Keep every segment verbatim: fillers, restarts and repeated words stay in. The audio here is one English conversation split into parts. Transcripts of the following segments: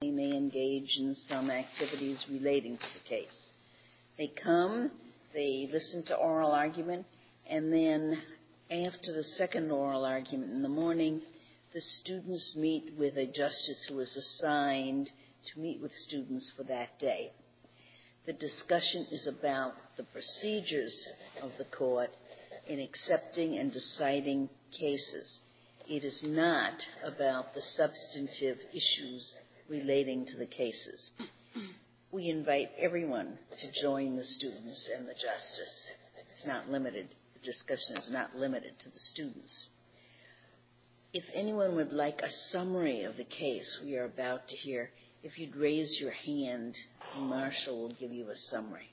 they may engage in some activities relating to the case. They come, they listen to oral argument, and then after the second oral argument in the morning, the students meet with a justice who is assigned to meet with students for that day. The discussion is about the procedures of the court in accepting and deciding cases. It is not about the substantive issues relating to the cases. We invite everyone to join the students and the justice. It's not limited. The discussion is not limited to the students. If anyone would like a summary of the case we are about to hear, if you'd raise your hand, Marshall will give you a summary.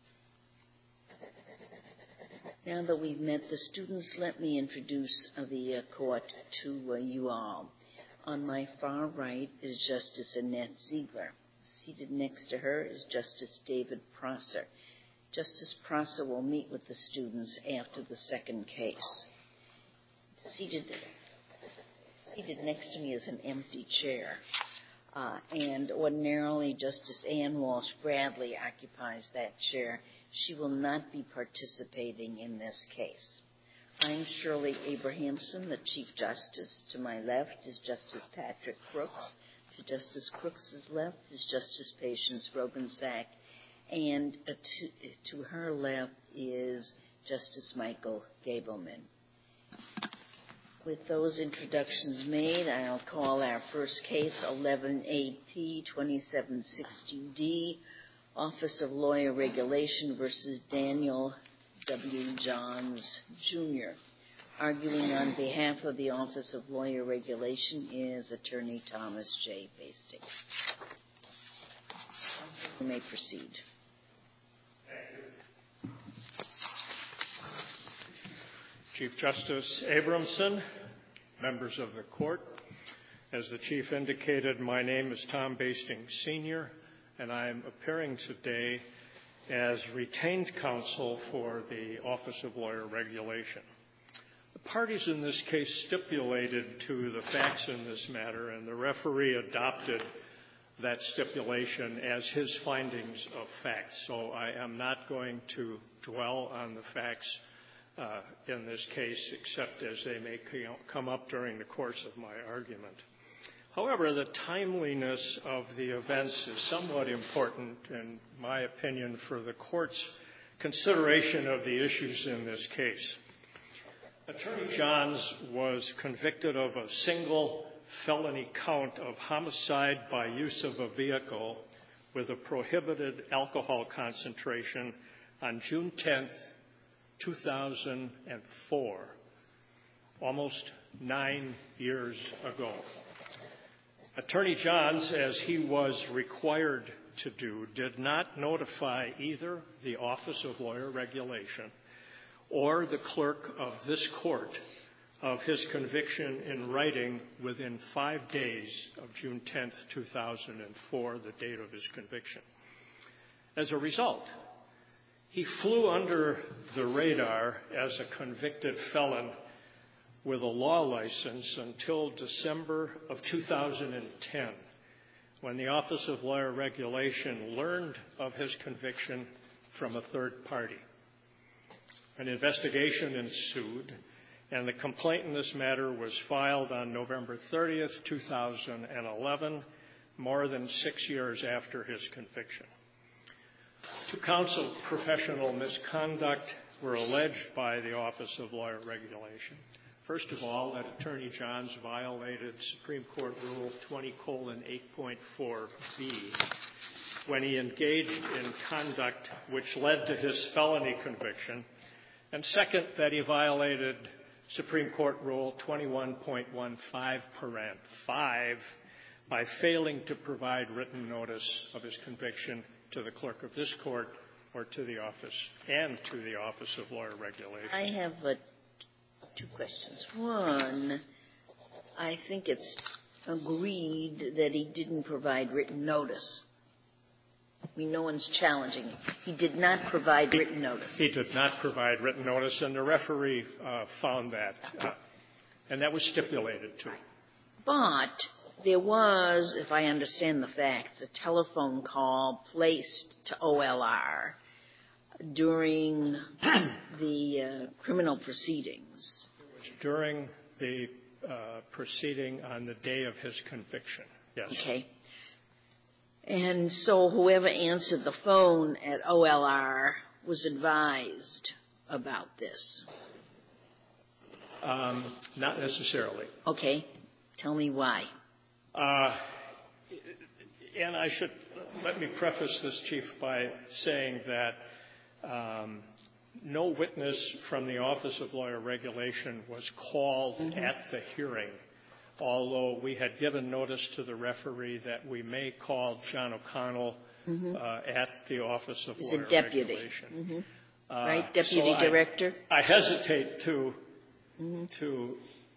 Now that we've met the students, let me introduce uh, the uh, court to uh, you all. On my far right is Justice Annette Ziegler. Seated next to her is Justice David Prosser. Justice Prosser will meet with the students after the second case. Seated, seated next to me is an empty chair. Uh, and ordinarily, Justice Ann Walsh Bradley occupies that chair. She will not be participating in this case. I'm Shirley Abrahamson, the Chief Justice. To my left is Justice Patrick Crooks. To Justice Crooks's left is Justice Patience Rogensack. And uh, to, to her left is Justice Michael Gableman. With those introductions made, I'll call our first case, eleven A P twenty-seven sixty D, Office of Lawyer Regulation versus Daniel W. Johns, Junior Arguing on behalf of the Office of Lawyer Regulation is Attorney Thomas J. Basting. You may proceed. Chief Justice Abramson, members of the court, as the Chief indicated, my name is Tom Basting, Senior, and I am appearing today as retained counsel for the Office of Lawyer Regulation. The parties in this case stipulated to the facts in this matter, and the referee adopted that stipulation as his findings of facts. So I am not going to dwell on the facts Uh, in this case, except as they may come up during the course of my argument. However, the timeliness of the events is somewhat important, in my opinion, for the court's consideration of the issues in this case. Attorney Johns was convicted of a single felony count of homicide by use of a vehicle with a prohibited alcohol concentration on June tenth, two thousand four, almost nine years ago. Attorney Johns, as he was required to do, did not notify either the Office of Lawyer Regulation or the clerk of this court of his conviction in writing within five days of June tenth, two thousand four, the date of his conviction. As a result, he flew under the radar as a convicted felon with a law license until December of two thousand ten, when the Office of Lawyer Regulation learned of his conviction from a third party. An investigation ensued, and the complaint in this matter was filed on November thirtieth, two thousand eleven, more than six years after his conviction. Two counts of professional misconduct were alleged by the Office of Lawyer Regulation. First of all, that Attorney Johns violated Supreme Court Rule twenty colon eight point four B when he engaged in conduct which led to his felony conviction. And second, that he violated Supreme Court Rule twenty-one point one five, parent five, by failing to provide written notice of his conviction to the clerk of this court or to the office and to the Office of Lawyer Regulation. I have uh, two questions. One, I think it's agreed that he didn't provide written notice. I mean, no one's challenging it. He did not provide he, written notice. He did not provide written notice, and the referee uh, found that. Uh, and that was stipulated, too. But there was, if I understand the facts, a telephone call placed to O L R during the uh, criminal proceedings. During the uh, proceeding on the day of his conviction, yes. Okay. And so whoever answered the phone at O L R was advised about this? Um, not necessarily. Okay. Tell me why. Uh, and I should, let me preface this, Chief, by saying that um, no witness from the Office of Lawyer Regulation was called mm-hmm. at the hearing, although we had given notice to the referee that we may call John O'Connell mm-hmm. uh, at the Office of He's Lawyer a deputy. Regulation. Mm-hmm. Uh, right, Deputy so Director? I, I hesitate to mm-hmm. to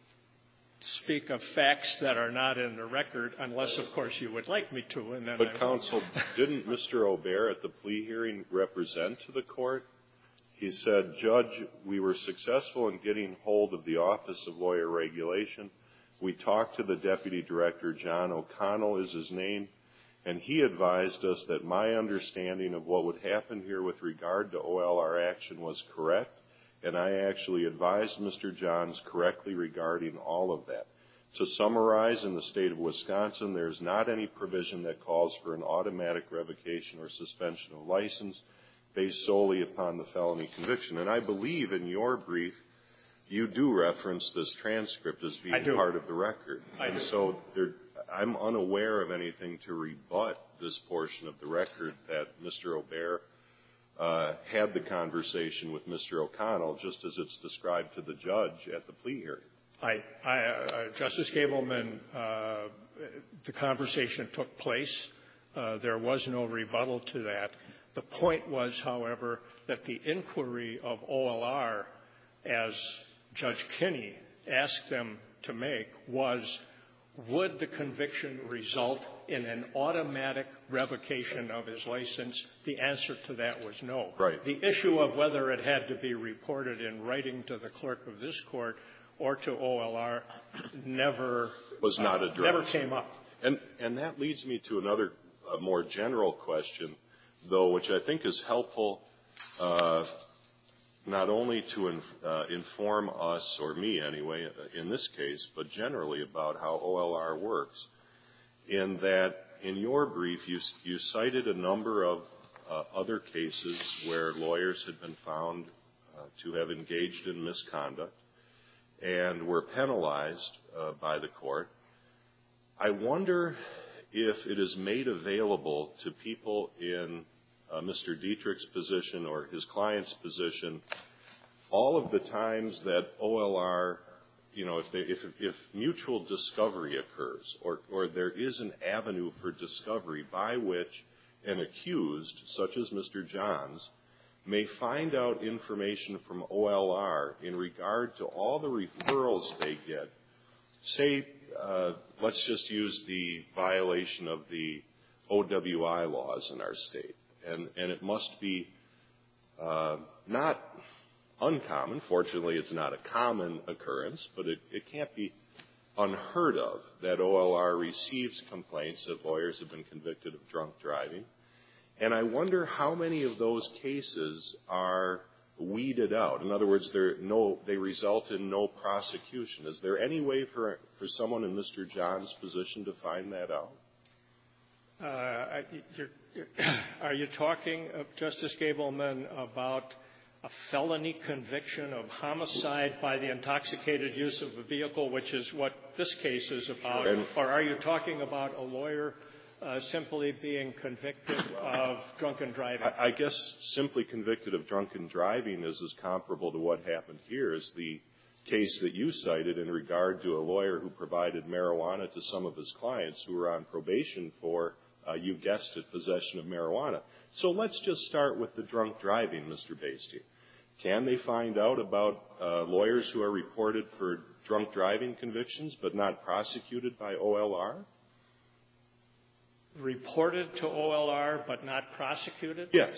speak of facts that are not in the record, unless, of course, you would like me to. And then but, I counsel, didn't Mister Aubert at the plea hearing represent to the court? He said, Judge, we were successful in getting hold of the Office of Lawyer Regulation. We talked to the Deputy Director, John O'Connell is his name, and he advised us that my understanding of what would happen here with regard to O L R action was correct, and I actually advised Mister Johns correctly regarding all of that. To summarize, in the state of Wisconsin, there is not any provision that calls for an automatic revocation or suspension of license based solely upon the felony conviction. And I believe in your brief, you do reference this transcript as being part of the record. I and do. so there, I'm unaware of anything to rebut this portion of the record that Mister Aubert uh, had the conversation with Mister O'Connell, just as it's described to the judge at the plea hearing. I, I, uh, Justice Gableman, uh, the conversation took place. Uh, there was no rebuttal to that. The point was, however, that the inquiry of O L R, as Judge Kinney asked them to make, was, would the conviction result in an automatic revocation of his license? The answer to that was no. Right. The issue of whether it had to be reported in writing to the clerk of this court or to O L R never was not addressed. Uh, never came up. And, and that leads me to another uh, more general question, though, which I think is helpful uh, not only to inf- uh, inform us, or me anyway, in this case, but generally about how O L R works. In that, in your brief, you, you cited a number of uh, other cases where lawyers had been found uh, to have engaged in misconduct and were penalized uh, by the court. I wonder if it is made available to people in uh, Mister Dietrich's position or his client's position all of the times that O L R, you know, if, they, if, if mutual discovery occurs or, or there is an avenue for discovery by which an accused, such as Mister Johns, may find out information from O L R in regard to all the referrals they get. Say, uh, let's just use the violation of the O W I laws in our state. And, and it must be uh, not uncommon. Fortunately, it's not a common occurrence, but it, it can't be unheard of that O L R receives complaints that lawyers have been convicted of drunk driving. And I wonder how many of those cases are weeded out. In other words, no, they result in no prosecution. Is there any way for, for someone in Mister Johns' position to find that out? Uh, you're, you're, are you talking, uh, Justice Gableman, about a felony conviction of homicide by the intoxicated use of a vehicle, which is what this case is about? Sure. Or are you talking about a lawyer Uh, simply being convicted of drunken driving? I, I guess simply convicted of drunken driving is as comparable to what happened here as the case that you cited in regard to a lawyer who provided marijuana to some of his clients who were on probation for, uh, you guessed it, possession of marijuana. So let's just start with the drunk driving, Mister Bastian. Can they find out about uh, lawyers who are reported for drunk driving convictions but not prosecuted by O L R? Reported to O L R but not prosecuted? Yes.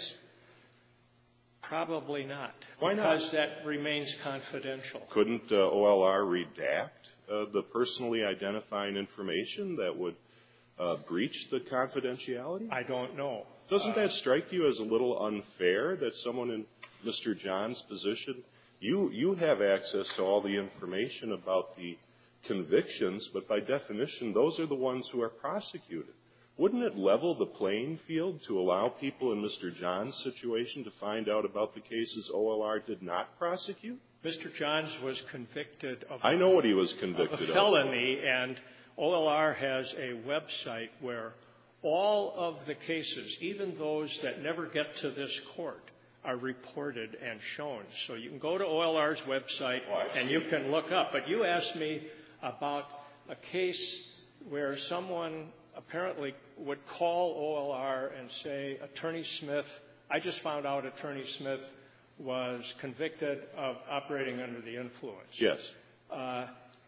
Probably not. Why not? Because that remains confidential. Couldn't uh, O L R redact uh, the personally identifying information that would uh, breach the confidentiality? I don't know. Doesn't uh, that strike you as a little unfair that someone in Mister John's position, you, you have access to all the information about the convictions, but by definition, those are the ones who are prosecuted. Wouldn't it level the playing field to allow people in Mister John's situation to find out about the cases O L R did not prosecute? Mister Johns was convicted of I know what he was convicted of of. a felony, and O L R has a website where all of the cases, even those that never get to this court, are reported and shown. So you can go to O L R's website and you can look up. But you asked me about a case where someone apparently would call O L R and say, Attorney Smith, I just found out Attorney Smith was convicted of operating under the influence. Yes. Uh,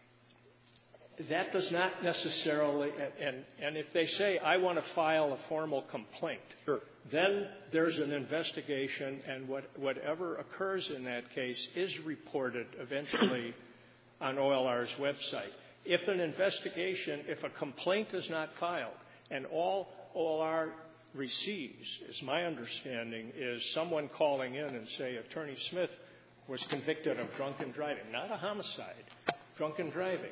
that does not necessarily, and, and if they say, I want to file a formal complaint, Sure. then there's an investigation, and what, whatever occurs in that case is reported eventually on O L R's website. If an investigation, if a complaint is not filed, and all O L R receives, is my understanding, is someone calling in and say, Attorney Smith was convicted of drunken driving, not a homicide, drunken driving.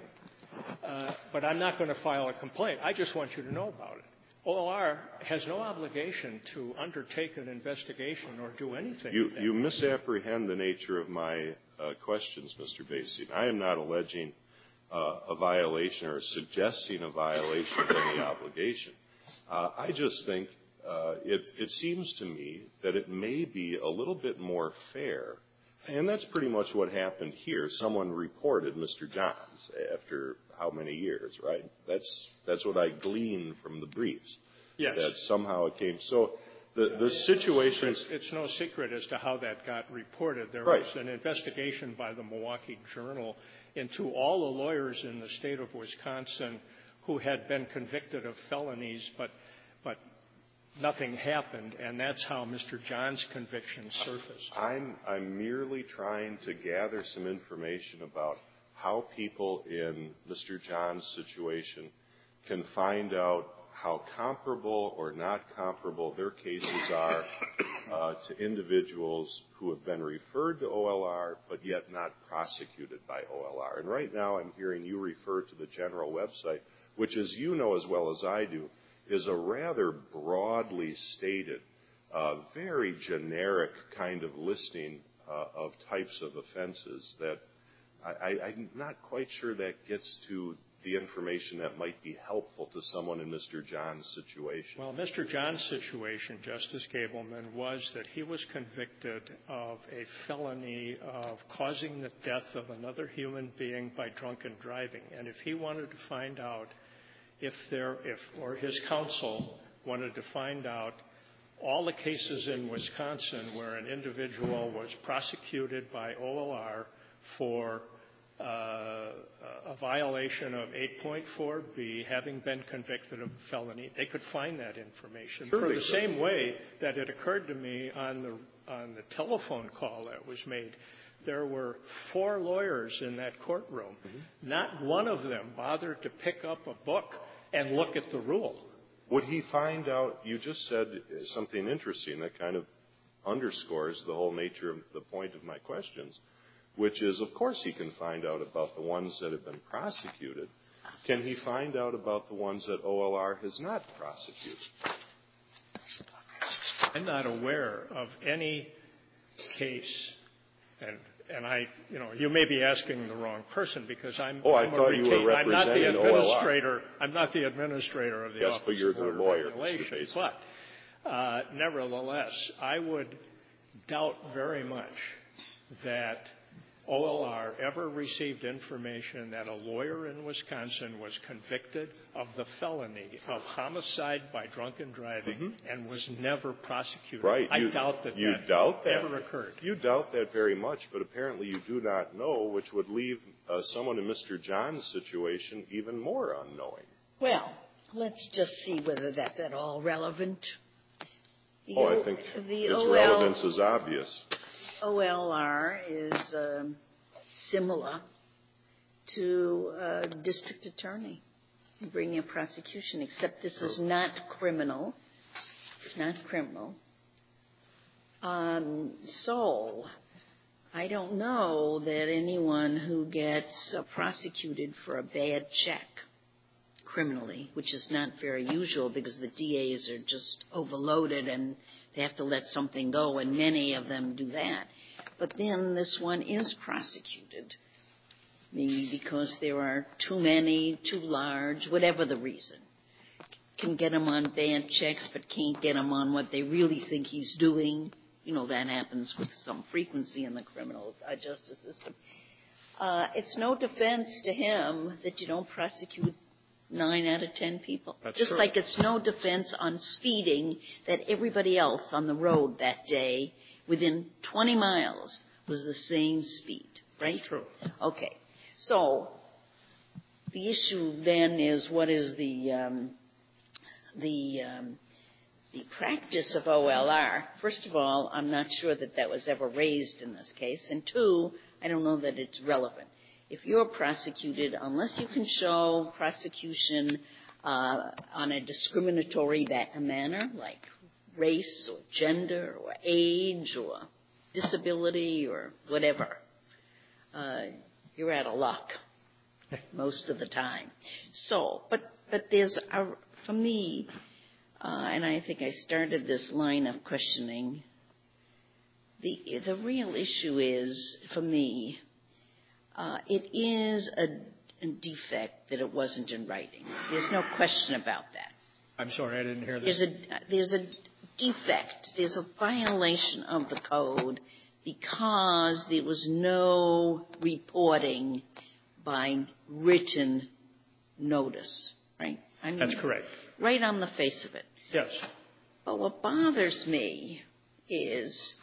Uh, but I'm not going to file a complaint. I just want you to know about it. O L R has no obligation to undertake an investigation or do anything. You, you misapprehend the nature of my uh, questions, Mister Basie. I am not alleging uh, a violation or suggesting a violation of any obligation. Uh, I just think uh, it, it seems to me that it may be a little bit more fair, and that's pretty much what happened here. Someone reported Mister Johns after how many years, right? That's that's what I gleaned from the briefs. Yes. That somehow it came. So the the situations. It's, it's no secret as to how that got reported. There Right. was an investigation by the Milwaukee Journal into all the lawyers in the state of Wisconsin who had been convicted of felonies, but but nothing happened, and that's how Mister John's conviction surfaced. I'm I'm merely trying to gather some information about how people in Mister John's situation can find out how comparable or not comparable their cases are uh, to individuals who have been referred to O L R but yet not prosecuted by O L R. And right now I'm hearing you refer to the general website, which, as you know as well as I do, is a rather broadly stated, uh, very generic kind of listing uh, of types of offenses that I, I, I'm not quite sure that gets to the information that might be helpful to someone in Mister John's situation. Well, Mister John's situation, Justice Gableman, was that he was convicted of a felony of causing the death of another human being by drunken driving. And if he wanted to find out if there, if, or his counsel wanted to find out all the cases in Wisconsin where an individual was prosecuted by O L R for uh, a violation of eight point four B, having been convicted of a felony, they could find that information. Sure For they the could. same way that it occurred to me on the on the telephone call that was made, there were four lawyers in that courtroom. Mm-hmm. Not one of them bothered to pick up a book and look at the rule. Would he find out, you just said something interesting that kind of underscores the whole nature of the point of my questions, which is, of course, he can find out about the ones that have been prosecuted. Can he find out about the ones that O L R has not prosecuted? I'm not aware of any case, and and I, you know, you may be asking the wrong person because I'm. Oh, I I'm thought a you were I'm not the representing O L R. administrator. I'm not the administrator of the Yes, Office but you're of the Labor lawyer, Mister Regulation. Basie. But uh, nevertheless, I would doubt very much that O L R ever received information that a lawyer in Wisconsin was convicted of the felony of homicide by drunken driving mm-hmm. and was never prosecuted. Right. I you, doubt that you that doubt that. ever occurred. You doubt that very much, but apparently you do not know, which would leave uh, someone in Mister John's situation even more unknowing. Well, let's just see whether that's at all relevant. The Oh, o- I think the its O L relevance is obvious. O L R is um, similar to a district attorney and bring a prosecution, except this is not criminal. It's not criminal. Um, so I don't know that anyone who gets uh, prosecuted for a bad check criminally, which is not very usual because the D As are just overloaded and they have to let something go, and many of them do that. But then this one is prosecuted, maybe because there are too many, too large, whatever the reason. Can get them on bad checks, but can't get them on what they really think he's doing. You know, that happens with some frequency in the criminal uh, justice system. Uh, it's no defense to him that you don't prosecute nine out of ten people. That's Just true. like it's no defense on speeding that everybody else on the road that day within twenty miles was the same speed, right? That's true. Okay. So the issue then is what is the um, the um, the practice of O L R. First of all, I'm not sure that that was ever raised in this case. And two, I don't know that it's relevant. If you're prosecuted, unless you can show prosecution uh, on a discriminatory ba- manner, like race or gender or age or disability or whatever, uh, you're out of luck most of the time. So, but but there's, a, for me, uh, and I think I started this line of questioning, the the real issue is, for me, uh, it is a, a defect that it wasn't in writing. There's no question about that. I'm sorry, I didn't hear that. There's a there's a defect. There's a violation of the code because there was no reporting by written notice, right? I mean, That's correct. Right on the face of it. Yes. But what bothers me is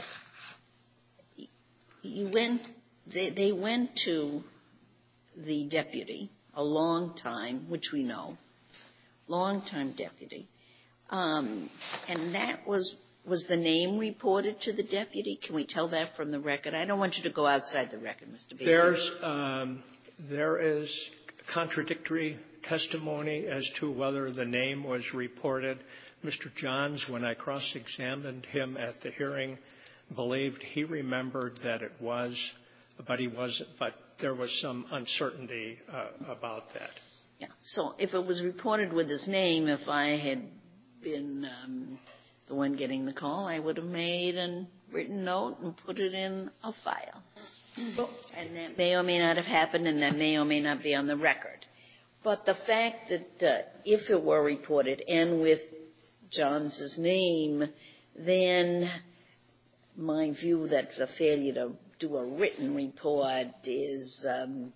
you went. They, they went to the deputy a long time, which we know, long-time deputy, um, and that was was the name reported to the deputy. Can we tell that from the record? I don't want you to go outside the record, Mister Baker. There's um, there is contradictory testimony as to whether the name was reported. Mister Johns, when I cross-examined him at the hearing, believed he remembered that it was, but he wasn't. But there was some uncertainty uh, about that. Yeah. So if it was reported with his name, if I had been um, the one getting the call, I would have made a written note and put it in a file. And that may or may not have happened, and that may or may not be on the record. But the fact that uh, if it were reported and with Johns' name, then my view that the failure to do a written report is um,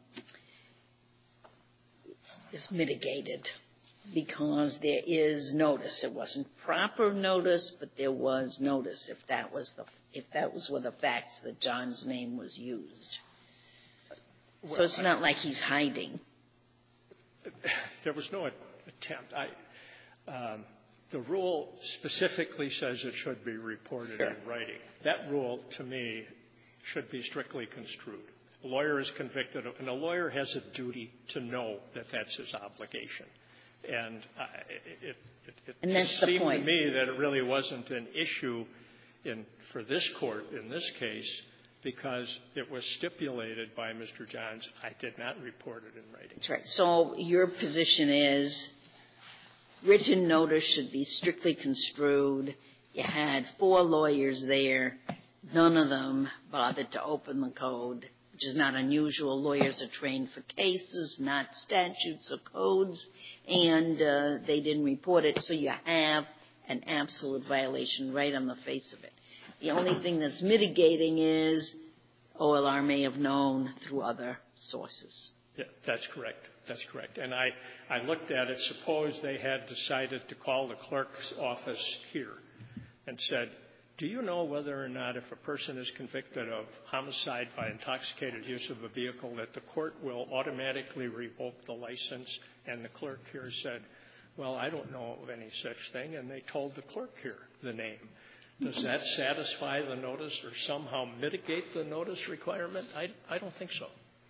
is mitigated because there is notice. It wasn't proper notice, but there was notice if that was the if that was were the facts that John's name was used. Well, so it's not like he's hiding. There was no attempt. I, um, the rule specifically says it should be reported Sure. in writing. That rule, to me, should be strictly construed. A lawyer is convicted, of, and a lawyer has a duty to know that that's his obligation. And uh, it, it, it, And it that's just the seemed point. to me that it really wasn't an issue in, for this court in this case because it was stipulated by Mister Johns. I did not report it in writing. That's right. So your position is written notice should be strictly construed. You had four lawyers there. None of them bothered to open the code, which is not unusual. Lawyers are trained for cases, not statutes or codes, and uh, they didn't report it, so you have an absolute violation right on the face of it. The only thing that's mitigating is O L R may have known through other sources. Yeah, that's correct. That's correct. And I, I looked at it. Suppose they had decided to call the clerk's office here and said, do you know whether or not if a person is convicted of homicide by intoxicated use of a vehicle that the court will automatically revoke the license? And the clerk here said, well, I don't know of any such thing. And they told the clerk here the name. Does that satisfy the notice or somehow mitigate the notice requirement? I, I don't think so.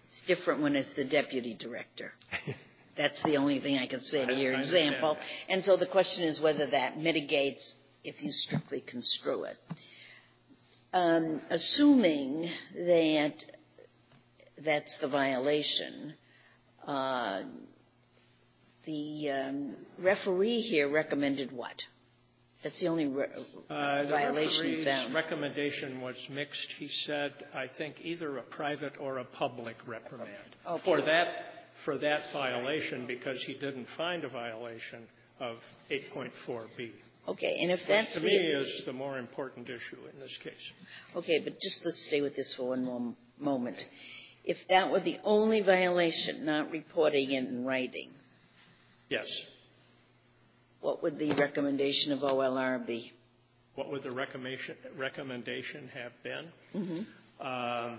It's different when it's the deputy director. That's the only thing I can say to I, your I example. And so the question is whether that mitigates if you strictly construe it. Um, assuming that that's the violation, uh, the um, referee here recommended what? That's the only re- uh, violation he found. The recommendation was mixed. He said, I think, either a private or a public reprimand Okay. for that for that violation, because he didn't find a violation of eight point four B. Okay, and if Which that's to the, me is the more important issue in this case. Okay, but just let's stay with this for one more moment. If that were the only violation, not reporting it in writing, Yes. what would the recommendation of O L R be? What would the recommendation recommendation have been? Mm-hmm. Um,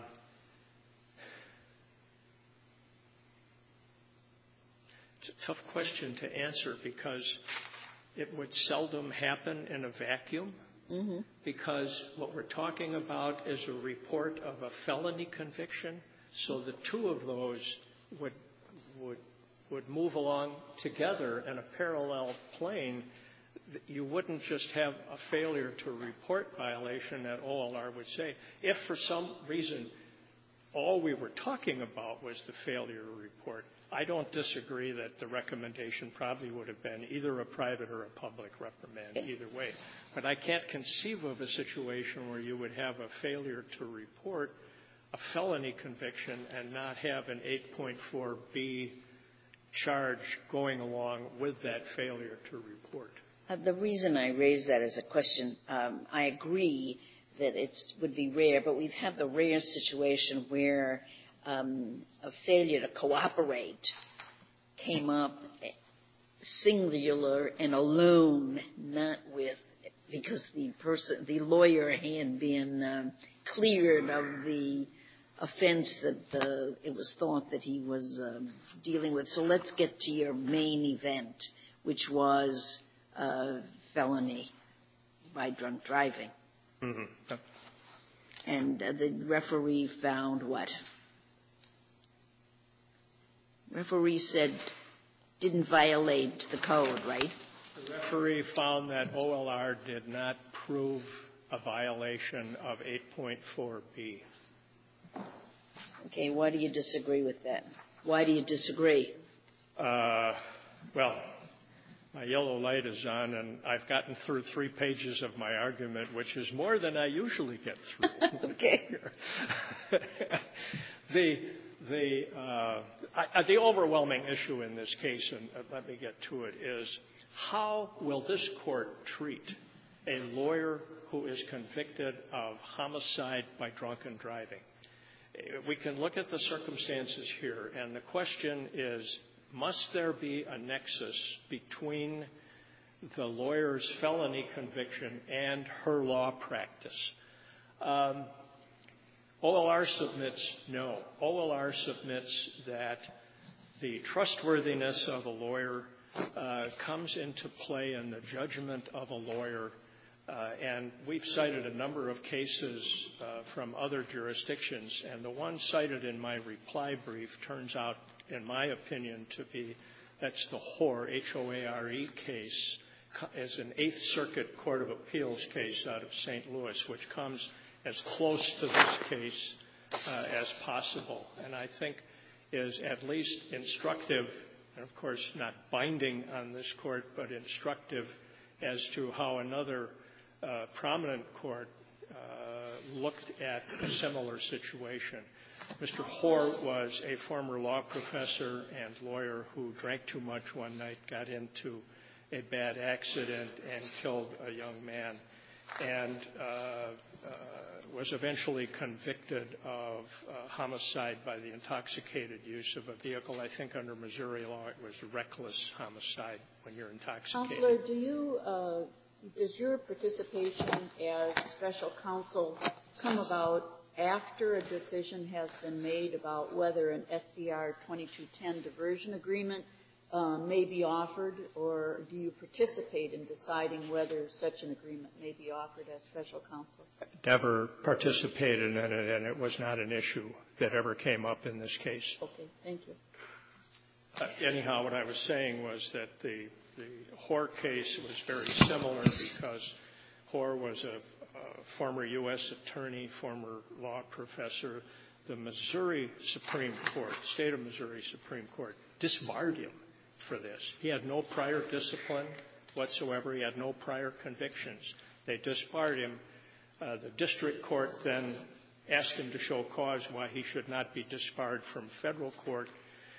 it's a tough question to answer because it would seldom happen in a vacuum. Mm-hmm. Because what we're talking about is a report of a felony conviction, so the two of those would would would move along together in a parallel plane. You wouldn't just have a failure to report violation that O L R would say. If for some reason all we were talking about was the failure to report, I don't disagree that the recommendation probably would have been either a private or a public reprimand, either way. But I can't conceive of a situation where you would have a failure to report a felony conviction and not have an eight point four B charge going along with that failure to report. Uh, the reason I raise that as a question, um, I agree that it would be rare, but we've had the rare situation where um, a failure to cooperate came up singular and alone, not with, because the person, the lawyer had been um, cleared of the offense that the, it was thought that he was um, dealing with. So let's get to your main event, which was uh, felony by drunk driving. Mm-hmm. And uh, the referee found what? Referee said didn't violate the code, right? The referee found that O L R did not prove a violation of eight point four B. Okay, why do you disagree with that? Why do you disagree? Uh, well, my yellow light is on, and I've gotten through three pages of my argument, which is more than I usually get through. Okay. the the uh, I, the overwhelming issue in this case, and uh, let me get to it, is how will this court treat a lawyer who is convicted of homicide by drunken driving? We can look at the circumstances here, and the question is, must there be a nexus between the lawyer's felony conviction and her law practice? Um, O L R submits no. O L R submits that the trustworthiness of a lawyer uh, comes into play in the judgment of a lawyer. Uh, and we've cited a number of cases uh, from other jurisdictions, and the one cited in my reply brief turns out, in my opinion, to be, that's the Hoare, H O A R E case, as an Eighth Circuit Court of Appeals case out of Saint Louis, which comes as close to this case uh, as possible, and I think is at least instructive, and of course not binding on this court, but instructive as to how another Uh, prominent court uh, looked at a similar situation. Mister Hoare was a former law professor and lawyer who drank too much one night, got into a bad accident, and killed a young man, and uh, uh, was eventually convicted of uh, homicide by the intoxicated use of a vehicle. I think under Missouri law it was reckless homicide when you're intoxicated. Counselor, do you uh does your participation as special counsel come about after a decision has been made about whether an S C R twenty-two ten diversion agreement uh, may be offered, or do you participate in deciding whether such an agreement may be offered as special counsel? Never participated in it, and it was not an issue that ever came up in this case. Okay, thank you. Uh, anyhow, what I was saying was that the, the Hoare case was very similar because Hoare was a, a former U S attorney, former law professor. The Missouri Supreme Court, state of Missouri Supreme Court, disbarred him for this. He had no prior discipline whatsoever. He had no prior convictions. They disbarred him. Uh, the district court then asked him to show cause why he should not be disbarred from federal court.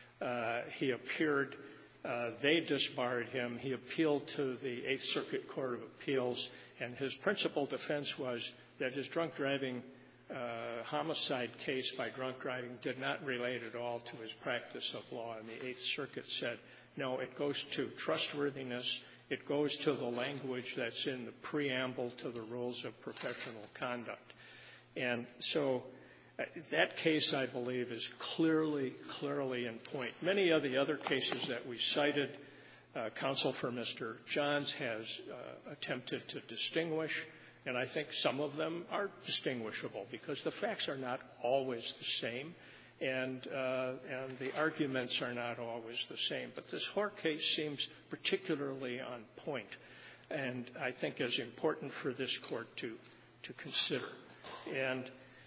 Uh, he appeared. Uh, they disbarred him. He appealed to the Eighth Circuit Court of Appeals, and his principal defense was that his drunk driving uh, homicide case by drunk driving did not relate at all to his practice of law. And the Eighth Circuit said, no, it goes to trustworthiness. It goes to the language that's in the preamble to the rules of professional conduct. And so uh, that case, I believe, is clearly, clearly in point. Many of the other cases that we cited, uh, counsel for Mister Johns has uh, attempted to distinguish, and I think some of them are distinguishable because the facts are not always the same, and, uh, and the arguments are not always the same. But this Hoare case seems particularly on point, and I think is important for this court to, to consider. And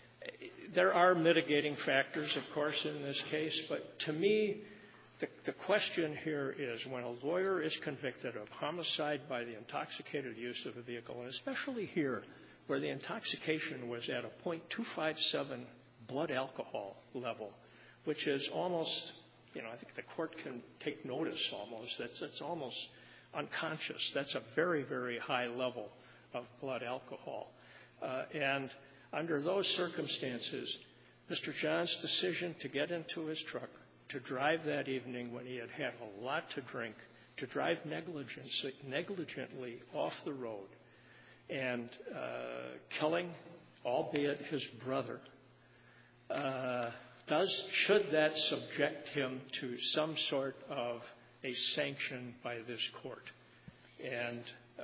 there are mitigating factors, of course, in this case, but to me, the, the question here is when a lawyer is convicted of homicide by the intoxicated use of a vehicle, and especially here where the intoxication was at a point two five seven blood alcohol level, which is almost, you know, I think the court can take notice almost. That's, that's almost unconscious. That's a very, very high level of blood alcohol. Uh, and under those circumstances, Mister John's decision to get into his truck, to drive that evening when he had had a lot to drink, to drive negligently, negligently off the road and uh, killing, albeit his brother, uh, does should that subject him to some sort of a sanction by this court? And uh,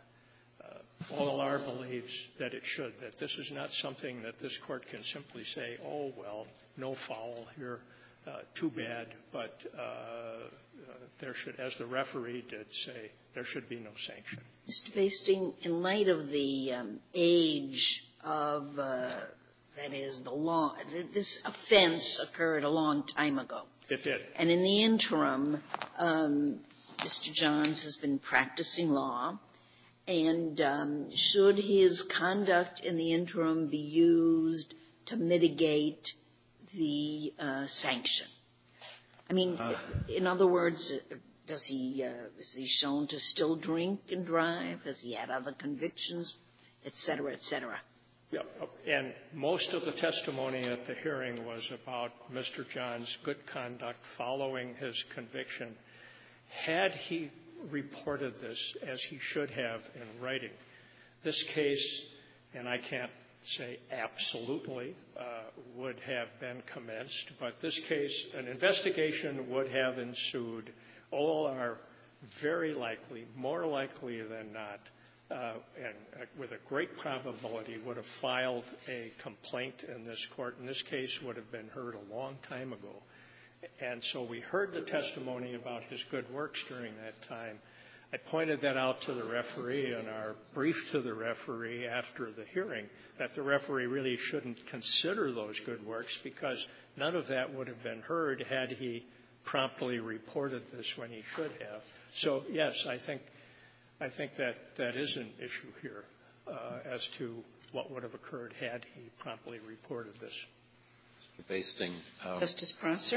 Uh, O L R believes that it should, that this is not something that this court can simply say, oh, well, no foul here, uh, too bad, but uh, uh, there should, as the referee did say, there should be no sanction. Mister Basting, in light of the um, age of, uh, that is, the law, this offense occurred a long time ago. It did. And in the interim, um, Mister Johns has been practicing law. And um, should his conduct in the interim be used to mitigate the uh, sanction? I mean, uh, in other words, does he uh, is he shown to still drink and drive? Has he had other convictions, et cetera, et cetera? Yeah, and most of the testimony at the hearing was about Mister John's good conduct following his conviction. Had he reported this as he should have in writing, this case, and I can't say absolutely, uh, would have been commenced, but this case, an investigation would have ensued. All are very likely, more likely than not, uh, and uh, with a great probability would have filed a complaint in this court, and this case would have been heard a long time ago. And so we heard the testimony about his good works during that time. I pointed that out to the referee in our brief to the referee after the hearing, that the referee really shouldn't consider those good works because none of that would have been heard had he promptly reported this when he should have. So, yes, I think I think that that is an issue here uh, as to what would have occurred had he promptly reported this. Mister Basting. Um, Justice Prosser?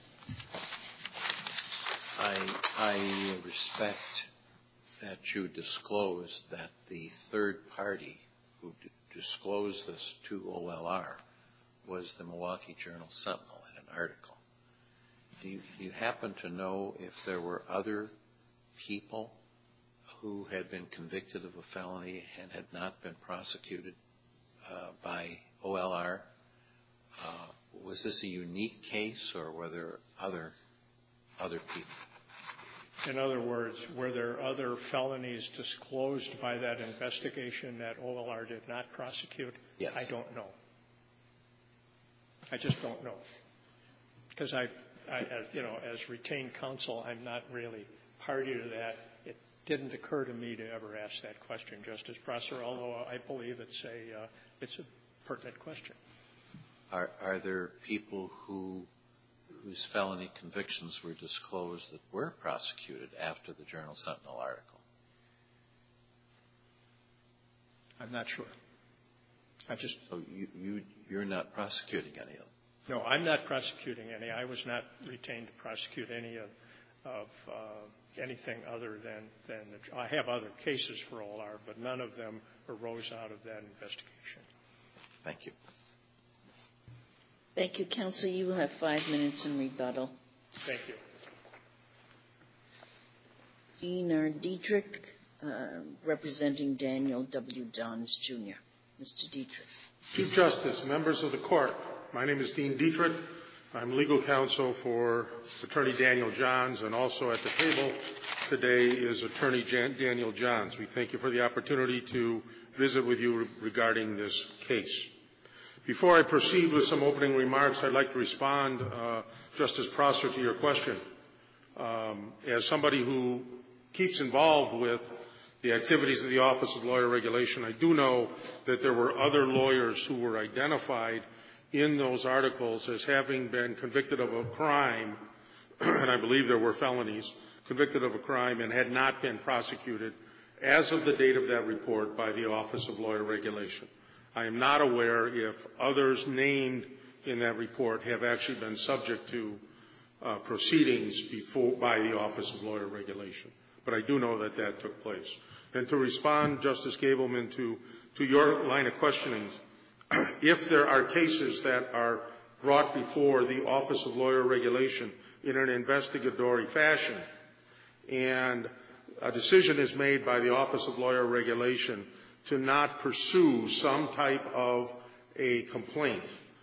I, I respect that you disclose that the third party who d- disclosed this to O L R was the Milwaukee Journal-Sentinel in an article. Do you, do you happen to know if there were other people who had been convicted of a felony and had not been prosecuted uh, by O L R? Uh, was this a unique case, or were there other other people? In other words, were there other felonies disclosed by that investigation that O L R did not prosecute? Yes. I don't know. I just don't know. Because I, I, as, you know, as retained counsel, I'm not really party to that. It didn't occur to me to ever ask that question, Justice Prosser, although I believe it's a, uh, it's a pertinent question. Are, are there people who whose felony convictions were disclosed that were prosecuted after the Journal Sentinel article? I'm not sure. I just so you, you you're not prosecuting any of them. No, I'm not prosecuting any. I was not retained to prosecute any of, of uh, anything other than than the, I have other cases for O L R, but none of them arose out of that investigation. Thank you. Thank you, Counsel. You will have five minutes in rebuttal. Thank you. Dean R. Dietrich, uh, representing Daniel W. Johns, Junior Mister Dietrich. Chief Justice, members of the court, my name is Dean Dietrich. I'm legal counsel for Attorney Daniel Johns, and also at the table today is Attorney Jan- Daniel Johns. We thank you for the opportunity to visit with you re- regarding this case. Before I proceed with some opening remarks, I'd like to respond, uh, Justice Prosser, to your question. Um, as somebody who keeps involved with the activities of the Office of Lawyer Regulation, I do know that there were other lawyers who were identified in those articles as having been convicted of a crime, and I believe there were felonies, convicted of a crime and had not been prosecuted as of the date of that report by the Office of Lawyer Regulation. I am not aware if others named in that report have actually been subject to uh, proceedings before, by the Office of Lawyer Regulation. But I do know that that took place. And to respond, Justice Gableman, to, to your line of questioning, if there are cases that are brought before the Office of Lawyer Regulation in an investigatory fashion, and a decision is made by the Office of Lawyer Regulation to not pursue some type of a complaint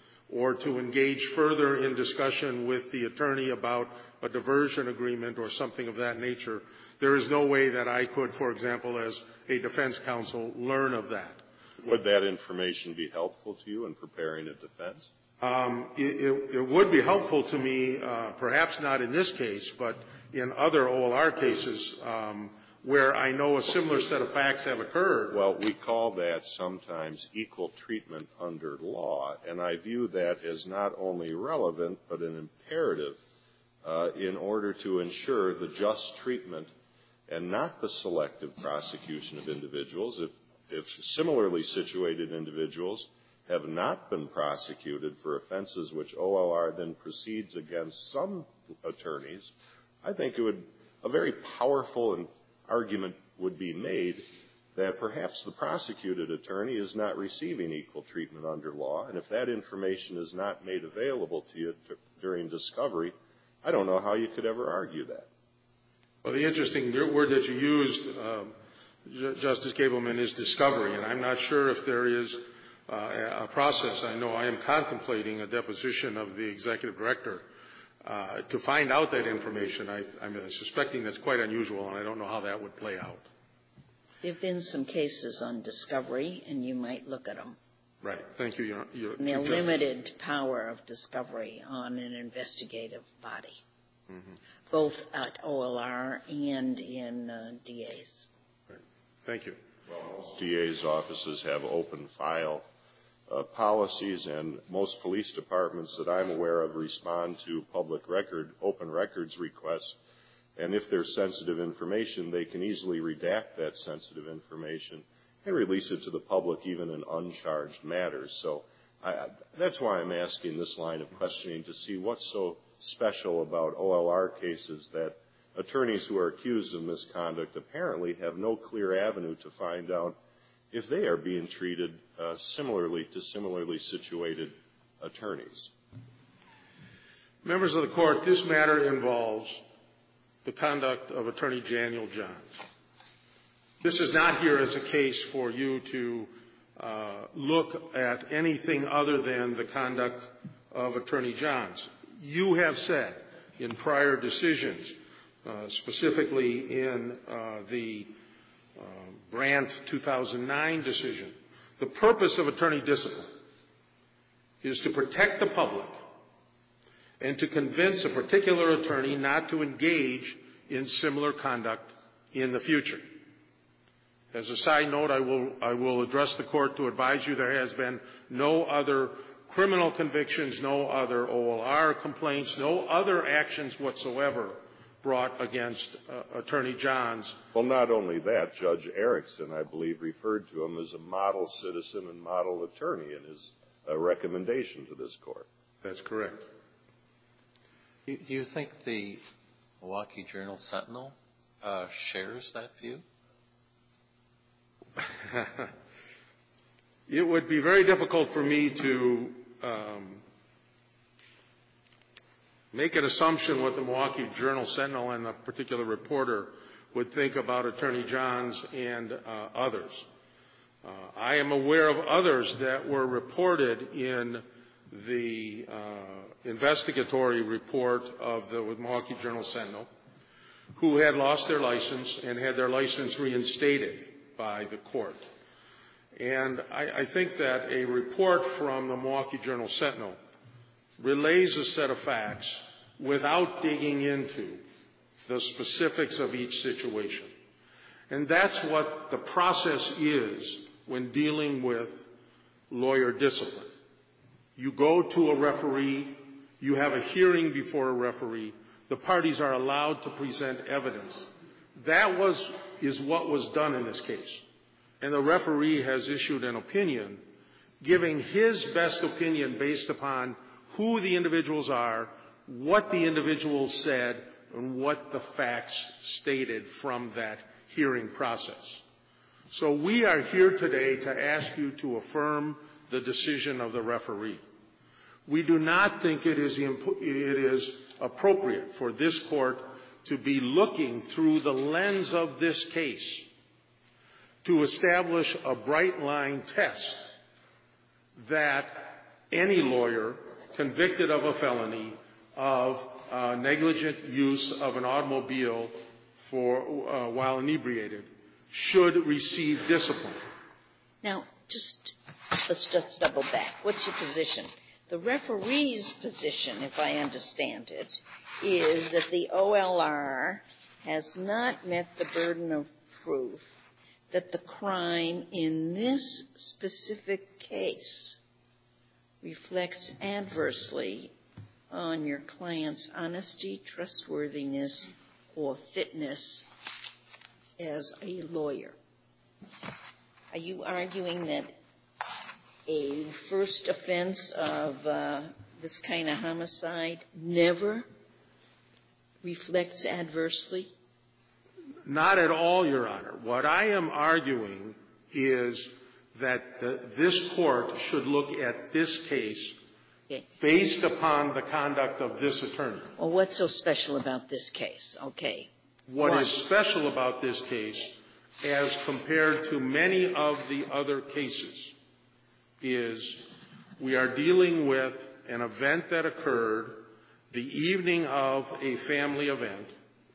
or to engage further in discussion with the attorney about a diversion agreement or something of that nature, there is no way that I could, for example, as a defense counsel, learn of that. Would that information be helpful to you in preparing a defense? Um, it, it, it would be helpful to me, uh, perhaps not in this case, but in other O L R cases, um, where I know a similar set of facts have occurred. Well, we call that sometimes equal treatment under law, and I view that as not only relevant but an imperative uh, in order to ensure the just treatment and not the selective prosecution of individuals. If, if similarly situated individuals have not been prosecuted for offenses which O L R then proceeds against some attorneys, I think it would a very powerful and argument would be made that perhaps the prosecuted attorney is not receiving equal treatment under law, and if that information is not made available to you t- during discovery, I don't know how you could ever argue that. Well, the interesting word that you used, um, J- Justice Gableman, is discovery, and I'm not sure if there is uh, a process. I know I am contemplating a deposition of the executive director Uh, to find out that information. I, I'm suspecting that's quite unusual, and I don't know how that would play out. There have been some cases on discovery, and you might look at them. Right. Thank you, Your, Your and they're Chief limited Justice. Power of discovery on an investigative body, Mm-hmm. both at O L R and in uh, D A's. Right. Thank you. Well, most D A's offices have open file Uh, policies, and most police departments that I'm aware of respond to public record, open records requests, and if there's sensitive information, they can easily redact that sensitive information and release it to the public even in uncharged matters. So I, that's why I'm asking this line of questioning, to see what's so special about O L R cases that attorneys who are accused of misconduct apparently have no clear avenue to find out if they are being treated uh, similarly to similarly situated attorneys. Members of the court, this matter involves the conduct of Attorney Daniel Johns. This is not here as a case for you to uh, look at anything other than the conduct of Attorney Johns. You have said in prior decisions uh, specifically in uh, the uh, Brandt two thousand nine decision. The purpose of attorney discipline is to protect the public and to convince a particular attorney not to engage in similar conduct in the future. As a side note, I will, I will address the court to advise you there has been no other criminal convictions, no other O L R complaints, no other actions whatsoever brought against uh, Attorney Johns. Well, not only that, Judge Erickson, I believe, referred to him as a model citizen and model attorney in his uh, recommendation to this court. That's correct. Do you think the Milwaukee Journal-Sentinel uh, shares that view? It would be very difficult for me to um, make an assumption what the Milwaukee Journal-Sentinel and the particular reporter would think about Attorney Johns and uh, others. Uh, I am aware of others that were reported in the uh, investigatory report of the Milwaukee Journal-Sentinel who had lost their license and had their license reinstated by the court. And I, I think that a report from the Milwaukee Journal-Sentinel relays a set of facts without digging into the specifics of each situation. And that's what the process is when dealing with lawyer discipline. You go to a referee, you have a hearing before a referee, the parties are allowed to present evidence. That was, is what was done in this case. And the referee has issued an opinion giving his best opinion based upon who the individuals are, what the individuals said, and what the facts stated from that hearing process. So we are here today to ask you to affirm the decision of the referee. We do not think it is, it is appropriate for this court to be looking through the lens of this case to establish a bright line test that any lawyer convicted of a felony of uh, negligent use of an automobile for uh, while inebriated should receive discipline. Now, just let's just double back. What's your position? The referee's position, if I understand it, is that the O L R has not met the burden of proof that the crime in this specific case reflects adversely on your client's honesty, trustworthiness, or fitness as a lawyer. Are you arguing that a first offense of uh, this kind of homicide never reflects adversely? Not at all, Your Honor. What I am arguing is that the, this court should look at this case okay. based upon the conduct of this attorney. Well, what's so special about this case? Okay. What One. is special about this case, as compared to many of the other cases, is we are dealing with an event that occurred the evening of a family event.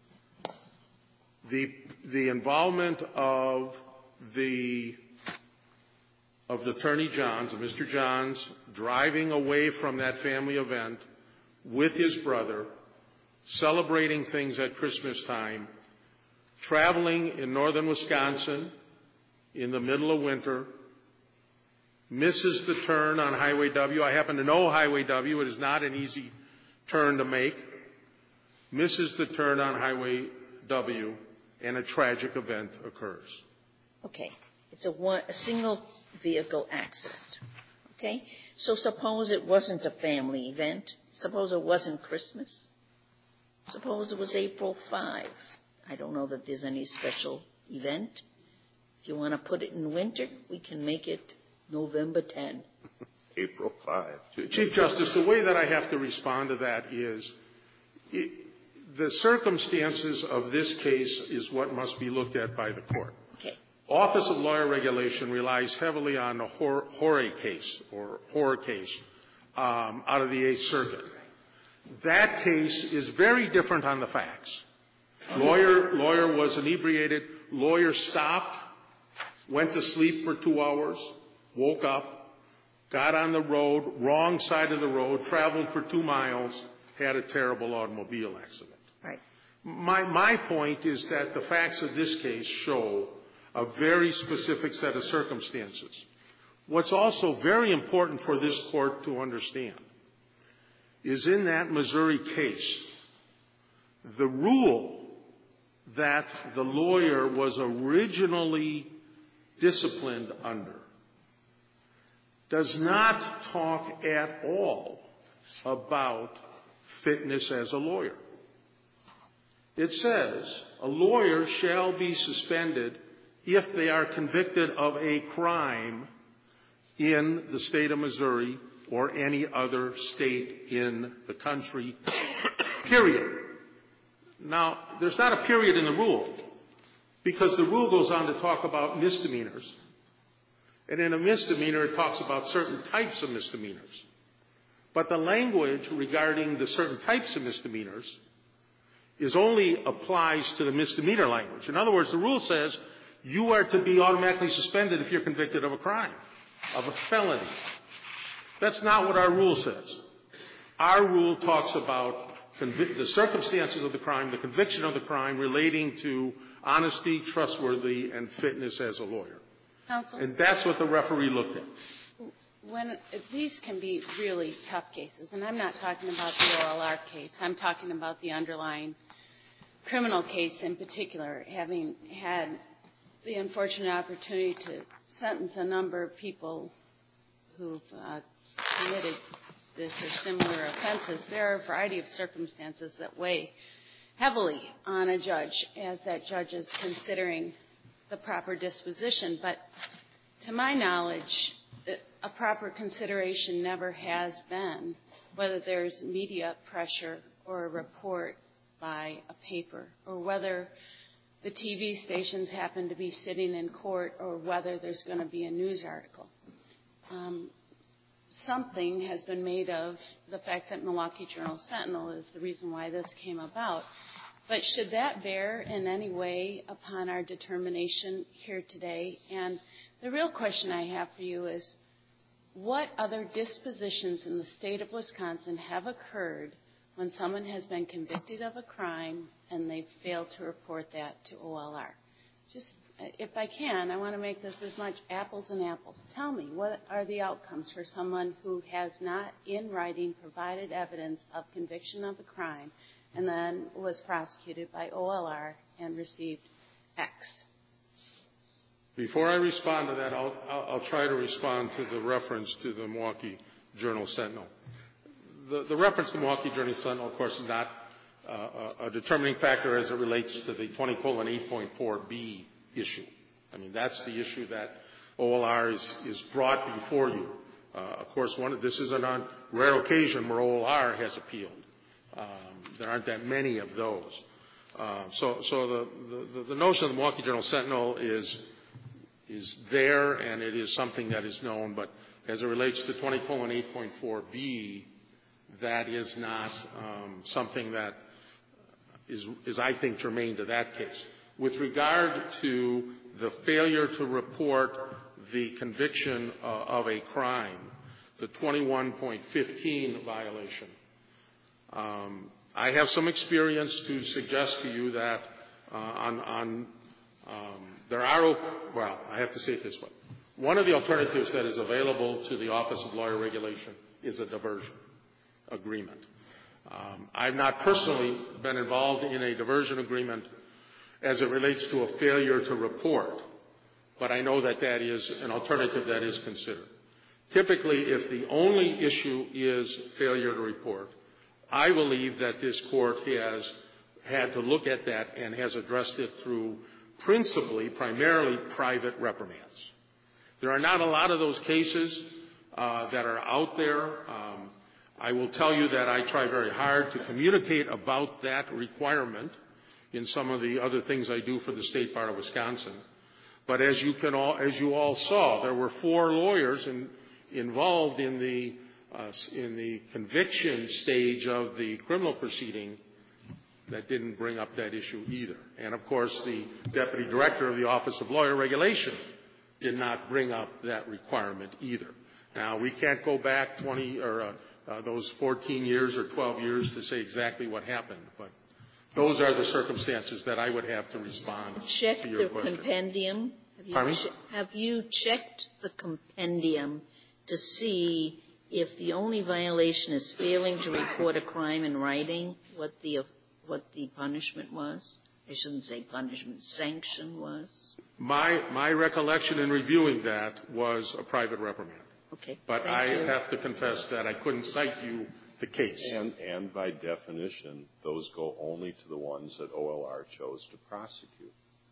The, the involvement of the, of the Attorney Johns, of Mister Johns, driving away from that family event with his brother, celebrating things at Christmas time, traveling in northern Wisconsin in the middle of winter, misses the turn on Highway W. I happen to know Highway W. It is not an easy turn to make. Misses the turn on Highway W, and a tragic event occurs. Okay. It's a, one, a single vehicle accident. Okay? So suppose it wasn't a family event. Suppose it wasn't Christmas. Suppose it was April fifth. I don't know that there's any special event. If you want to put it in winter, we can make it November tenth. April fifth. Chief Justice, the way that I have to respond to that is it, the circumstances of this case is what must be looked at by the court. Okay. Office of Lawyer Regulation relies heavily on the Hore case, or Hore case, um, out of the Eighth Circuit. That case is very different on the facts. Lawyer, lawyer was inebriated. Lawyer stopped, went to sleep for two hours, woke up, got on the road, wrong side of the road, traveled for two miles, had a terrible automobile accident. Right. My, my point is that the facts of this case show a very specific set of circumstances. What's also very important for this court to understand is in that Missouri case, the rule that the lawyer was originally disciplined under does not talk at all about fitness as a lawyer. It says a lawyer shall be suspended if they are convicted of a crime in the state of Missouri or any other state in the country, period. Now, there's not a period in the rule, because the rule goes on to talk about misdemeanors. And in a misdemeanor, it talks about certain types of misdemeanors. But the language regarding the certain types of misdemeanors is only applies to the misdemeanor language. In other words, the rule says you are to be automatically suspended if you're convicted of a crime, of a felony. That's not what our rule says. Our rule talks about convic- the circumstances of the crime, the conviction of the crime relating to honesty, trustworthy, and fitness as a lawyer. Counsel? And that's what the referee looked at. When these can be really tough cases, and I'm not talking about the O L R case. I'm talking about the underlying criminal case in particular, having had the unfortunate opportunity to sentence a number of people who've uh, committed this or similar offenses. There are a variety of circumstances that weigh heavily on a judge as that judge is considering the proper disposition. But to my knowledge, a proper consideration never has been whether there's media pressure or a report by a paper, or whether the T V stations happen to be sitting in court, or whether there's going to be a news article. Um, something has been made of the fact that Milwaukee Journal-Sentinel is the reason why this came about. But should that bear in any way upon our determination here today? And the real question I have for you is, what other dispositions in the state of Wisconsin have occurred when someone has been convicted of a crime and they've failed to report that to O L R? Just, if I can, I want to make this as much apples and apples. Tell me, what are the outcomes for someone who has not in writing provided evidence of conviction of a crime and then was prosecuted by O L R and received X? Before I respond to that, I'll, I'll, I'll try to respond to the reference to the Milwaukee Journal-Sentinel. The, the reference to the Milwaukee Journal-Sentinel, of course, is not uh, a, a determining factor as it relates to the twenty colon eight point four B issue. I mean, that's the issue that O L R is, is brought before you. Uh, of course, one of, this is a non, rare occasion where O L R has appealed. Um, there aren't that many of those. Uh, so so the, the, the notion of the Milwaukee Journal-Sentinel is is there, and it is something that is known, but as it relates to twenty colon eight point four B, that is not um, something that is, is, I think, germane to that case. With regard to the failure to report the conviction uh, of a crime, the twenty-one point fifteen violation, um, I have some experience to suggest to you that uh, on, on um, there are, well, I have to say it this way. One of the alternatives that is available to the Office of Lawyer Regulation is a diversion agreement. Um, I've not personally been involved in a diversion agreement as it relates to a failure to report, but I know that that is an alternative that is considered. Typically, if the only issue is failure to report, I believe that this court has had to look at that and has addressed it through principally, primarily private reprimands. There are not a lot of those cases uh, that are out there. Um, I will tell you that I try very hard to communicate about that requirement in some of the other things I do for the State Bar of Wisconsin. But as you can all, as you all saw, there were four lawyers in, involved in the uh, in the conviction stage of the criminal proceeding. that didn't bring up that issue either. And, of course, the Deputy Director of the Office of Lawyer Regulation did not bring up that requirement either. Now, we can't go back twenty or uh, uh, those fourteen years or twelve years to say exactly what happened, but those are the circumstances that I would have to respond Check to your the question. compendium. Have you, Pardon me? che- have you checked the compendium to see if the only violation is failing to report a crime in writing, what the what the punishment was? I shouldn't say punishment, sanction was. My my recollection in reviewing that was a private reprimand. Okay. But Thank I you. have to confess that I couldn't cite you the case. And, and by definition, those go only to the ones that O L R chose to prosecute.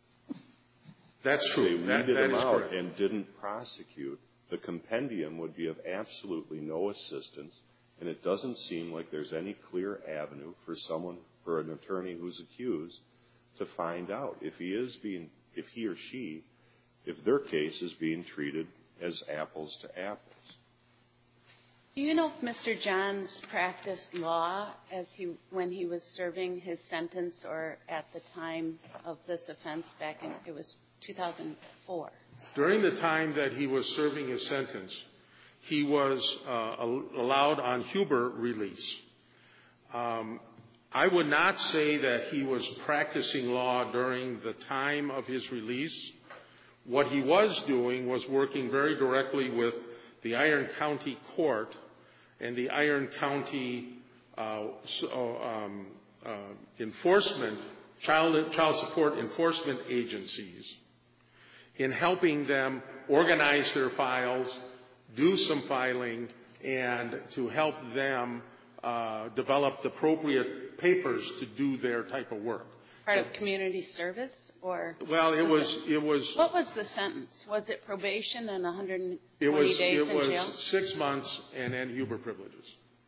That's They true. That, weeded that them is out correct. and didn't prosecute. The compendium would be of absolutely no assistance, and it doesn't seem like there's any clear avenue for someone, for an attorney who's accused, to find out if he is being, if he or she, if their case is being treated as apples to apples. Do you know if Mister Johns practiced law as he when he was serving his sentence, or at the time of this offense back in it was two thousand four? During the time that he was serving his sentence, he was uh, allowed on Huber release. Um, I would not say that he was practicing law during the time of his release. What he was doing was working very directly with the Iron County Court and the Iron County uh, so, um, uh, enforcement, child, child support enforcement agencies in helping them organize their files, do some filing, and to help them uh, develop the appropriate papers to do their type of work. Part of community service, or? Well, it was, it was, What was the sentence? Was it probation and one hundred twenty it was, days it in was jail? six months and then Huber privileges.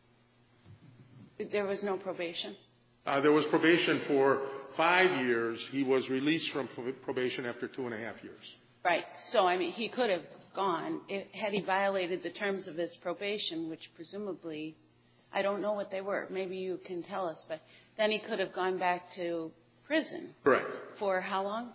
There was no probation? Uh, there was probation for five years. He was released from probation after two and a half years. Right. So, I mean, he could have gone. If, had he violated the terms of his probation, which presumably, I don't know what they were. Maybe you can tell us. But then he could have gone back to prison. Correct. For how long?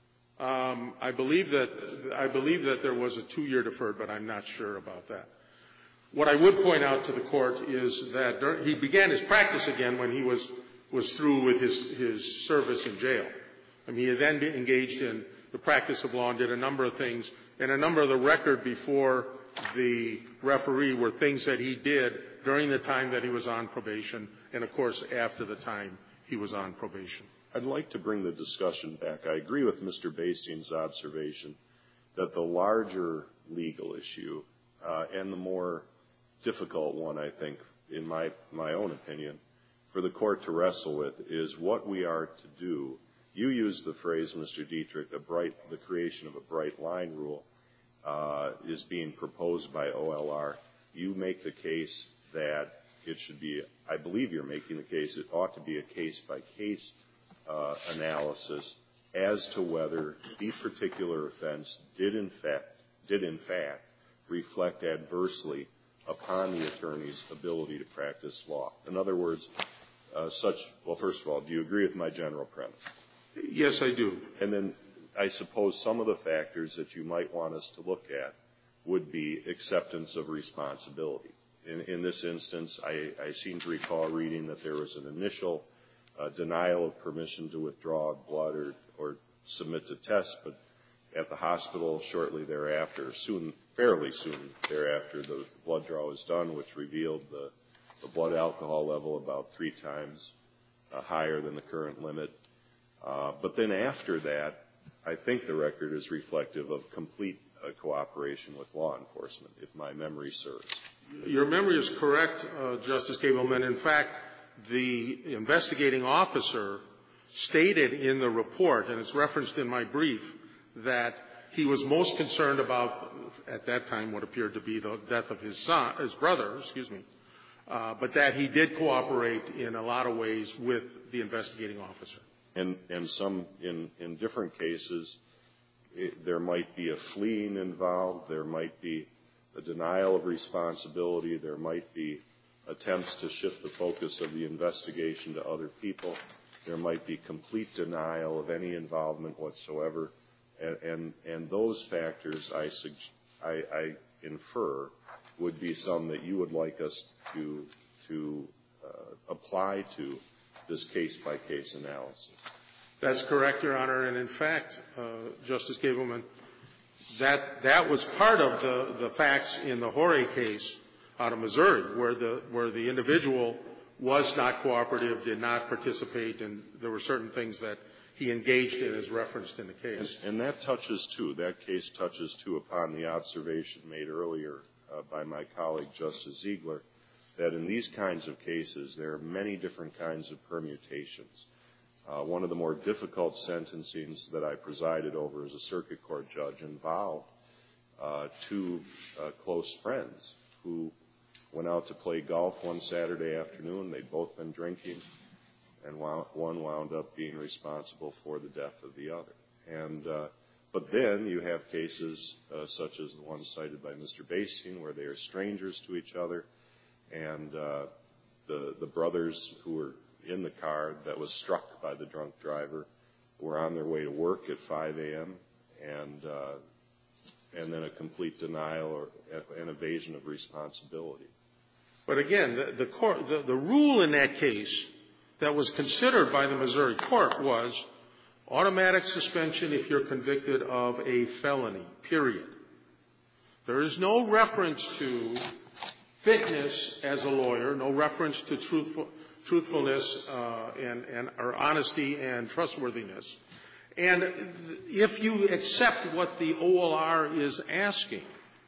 Um, I believe that I believe that there was a two-year deferred, but I'm not sure about that. What I would point out to the court is that dur- he began his practice again when he was was through with his his service in jail. I mean, he then engaged in the practice of law and did a number of things, and a number of the record before the referee were things that he did during the time that he was on probation, and of course after the time he was on probation. I'd like to bring the discussion back. I agree with Mister Bastings' observation that the larger legal issue uh, and the more difficult one, I think, in my, my own opinion, for the court to wrestle with is what we are to do. You used the phrase, Mister Dietrich, a bright, the creation of a bright line rule uh, is being proposed by O L R. You make the case that it should be, I believe you're making the case, it ought to be a case-by-case uh, analysis as to whether the particular offense did in fact, did in fact reflect adversely upon the attorney's ability to practice law. In other words, uh, such, well, first of all, do you agree with my general premise? Yes, I do. And then I suppose some of the factors that you might want us to look at would be acceptance of responsibility. In, in this instance, I, I seem to recall reading that there was an initial uh, denial of permission to withdraw blood or, or submit to tests, but at the hospital shortly thereafter, soon, fairly soon thereafter, the blood draw was done, which revealed the, the blood alcohol level about three times uh, higher than the current limit. Uh, but then after that, I think the record is reflective of complete uh, cooperation with law enforcement, if my memory serves. Your memory is correct, uh, Justice Gableman. In fact, the investigating officer stated in the report, and it's referenced in my brief, that he was most concerned about, at that time, what appeared to be the death of his son, his brother, excuse me, uh, but that he did cooperate in a lot of ways with the investigating officer. And, and some, in, in different cases, it, there might be a fleeing involved, there might be a denial of responsibility, there might be attempts to shift the focus of the investigation to other people. there might be complete denial of any involvement whatsoever, and and, and those factors I, I, I infer would be some that you would like us to to uh, apply to this case-by-case analysis. That's correct, Your Honor. And in fact, uh, Justice Gableman, that that was part of the, the facts in the Jorge case out of Missouri, where the where the individual was not cooperative, did not participate, and there were certain things that he engaged in as referenced in the case. And, and that touches, too, that case touches, too, upon the observation made earlier uh, by my colleague, Justice Ziegler, that in these kinds of cases, there are many different kinds of permutations. Uh, one of the more difficult sentencings that I presided over as a circuit court judge involved uh, two uh, close friends who went out to play golf one Saturday afternoon. They'd both been drinking, and one wound up being responsible for the death of the other. And uh, but then you have cases uh, such as the one cited by Mister Basting, where they are strangers to each other, and uh, the the brothers who were in the car that was struck by the drunk driver were on their way to work at five a.m. and uh, and then a complete denial or an evasion of responsibility. But again, the, the, court, the, the rule in that case that was considered by the Missouri court was automatic suspension if you're convicted of a felony, period. There is no reference to fitness as a lawyer, no reference to truthful, truthfulness uh, and, and or honesty and trustworthiness. And if you accept what the O L R is asking,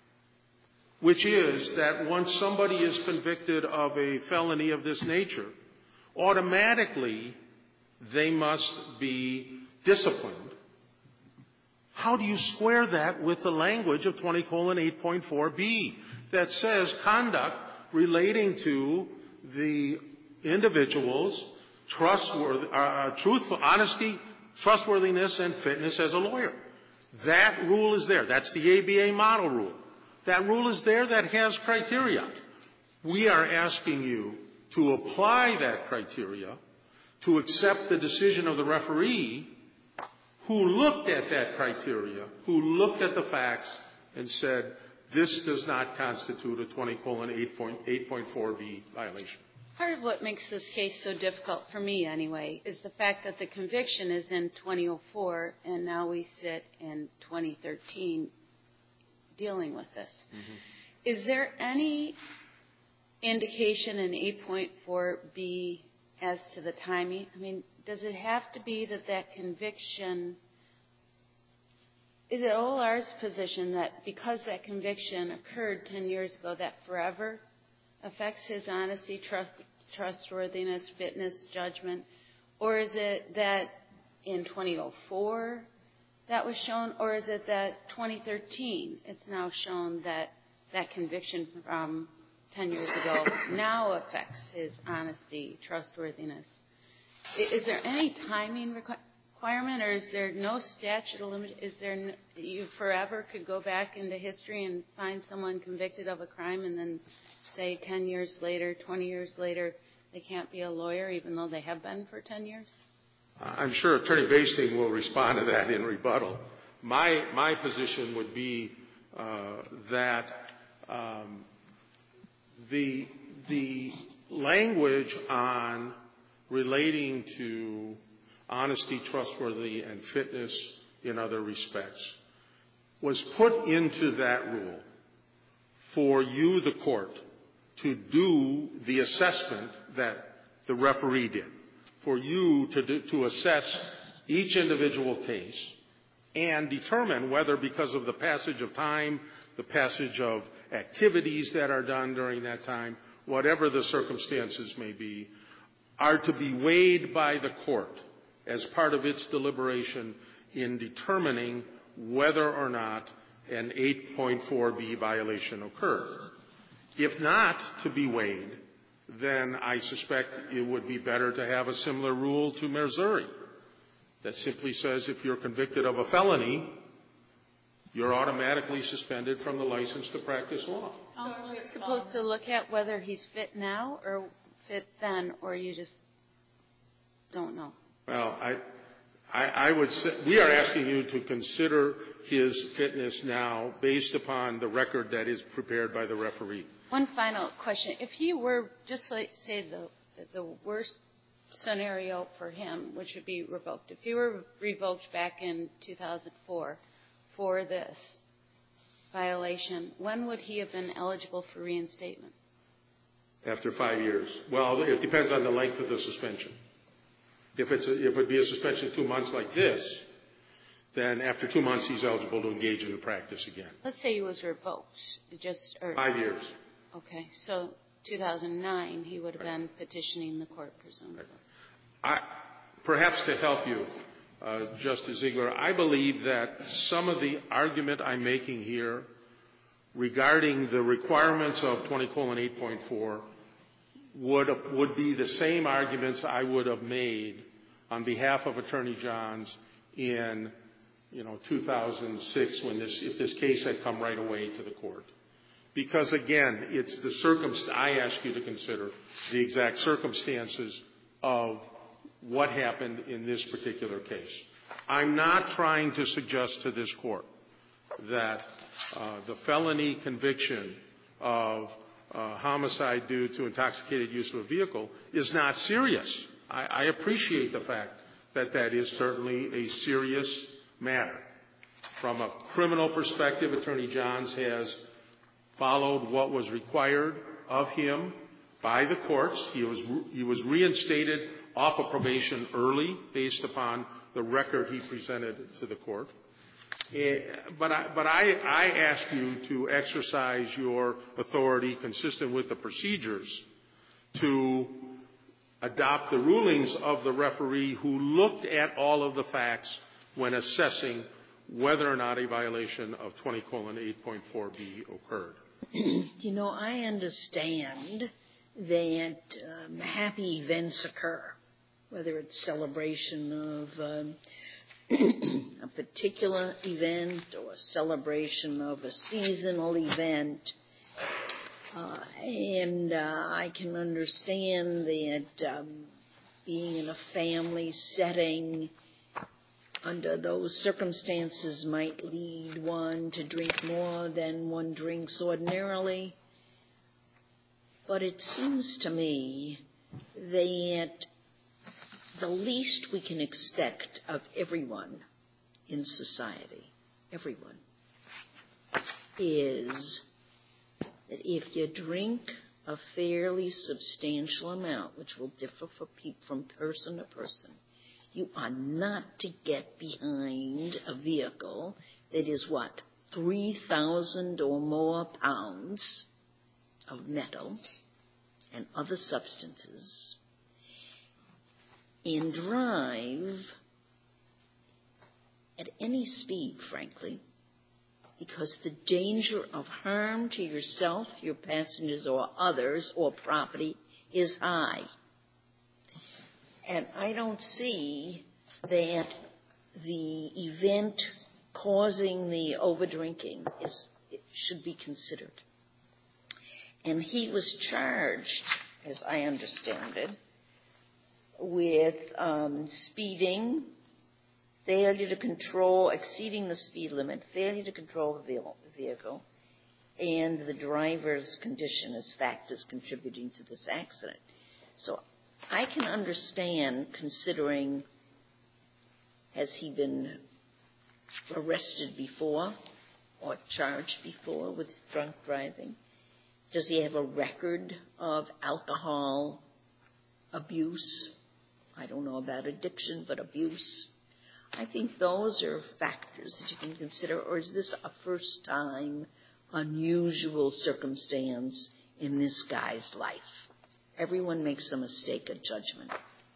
which is that once somebody is convicted of a felony of this nature, automatically they must be disciplined. How do you square that with the language of twenty colon eight point four B that says conduct relating to the individual's trustworthy, uh, truthful, honesty, trustworthiness, and fitness as a lawyer? That rule is there. That's the A B A model rule. That rule is there that has criteria. We are asking you to apply that criteria, to accept the decision of the referee who looked at that criteria, who looked at the facts and said, this does not constitute a twenty colon eight point four B violation. Part of what makes this case so difficult for me anyway is the fact that the conviction is in twenty oh four and now we sit in twenty thirteen dealing with this. Mm-hmm. Is there any indication in eight point four B as to the timing? I mean, does it have to be that that conviction, is it O L R's position that because that conviction occurred ten years ago, that forever affects his honesty, trust, trustworthiness, fitness, judgment? Or is it that in twenty oh four that was shown, or is it that twenty thirteen it's now shown that that conviction from ten years ago now affects his honesty, trustworthiness? Is there any timing requirement, or is there no statute of limit? Is there no, you forever could go back into history and find someone convicted of a crime and then say ten years later, twenty years later, they can't be a lawyer even though they have been for ten years? I'm sure Attorney Basting will respond to that in rebuttal. My, my position would be uh, that um, the, the language on relating to honesty, trustworthy, and fitness in other respects was put into that rule for you, the court, to do the assessment that the referee did, for you to, do, to assess each individual case and determine whether, because of the passage of time, the passage of activities that are done during that time, whatever the circumstances may be, are to be weighed by the court as part of its deliberation in determining whether or not an eight point four B violation occurred. If not to be weighed, then I suspect it would be better to have a similar rule to Missouri that simply says if you're convicted of a felony, you're automatically suspended from the license to practice law. Also, you're supposed to look at whether he's fit now or fit then, or you just don't know. Well, I, I, I would say we are asking you to consider his fitness now based upon the record that is prepared by the referee. One final question. If he were, just like say the, the worst scenario for him, which would be revoked, if he were revoked back in two thousand four for this violation, when would he have been eligible for reinstatement? After five years. Well, it depends on the length of the suspension. If it's a, if it would be a suspension of two months like this, then after two months he's eligible to engage in the practice again. Let's say he was revoked. Just or, Five years. Okay, so two thousand nine he would have right. been petitioning the court, presumably. I, perhaps to help you, uh, Justice Ziegler, I believe that some of the argument I'm making here regarding the requirements of twenty colon eight point four would would be the same arguments I would have made on behalf of Attorney Johns in, you know, two thousand six when this, if this case had come right away to the court. Because again, it's the circumstance, I ask you to consider the exact circumstances of what happened in this particular case. I'm not trying to suggest to this court that uh, the felony conviction of uh, homicide due to intoxicated use of a vehicle is not serious. I, I appreciate the fact that that is certainly a serious matter. From a criminal perspective, Attorney Johns has followed what was required of him by the courts. He was, he was reinstated off of probation early based upon the record he presented to the court. But I, but I, I ask you to exercise your authority consistent with the procedures to adopt the rulings of the referee who looked at all of the facts when assessing whether or not a violation of twenty colon eight point four B occurred. You know, I understand that um, happy events occur, whether it's celebration of um, a particular event or a celebration of a seasonal event. Uh, and uh, I can understand that um, being in a family setting under those circumstances might lead one to drink more than one drinks ordinarily. But it seems to me that the least we can expect of everyone in society, everyone, is that if you drink a fairly substantial amount, which will differ for pe- from person to person, you are not to get behind a vehicle that is, what, three thousand or more pounds of metal and other substances, and drive at any speed, frankly, because the danger of harm to yourself, your passengers, or others, or property is high. And I don't see that the event causing the overdrinking is, it should be considered. And he was charged, as I understand it, with um, speeding, failure to control, exceeding the speed limit, failure to control the vehicle, and the driver's condition as factors contributing to this accident. So I can understand, considering, has he been arrested before or charged before with drunk driving? Does he have a record of alcohol abuse? I don't know about addiction, but abuse. I think those are factors that you can consider. Or is this a first-time, unusual circumstance in this guy's life? Everyone makes a mistake of judgment,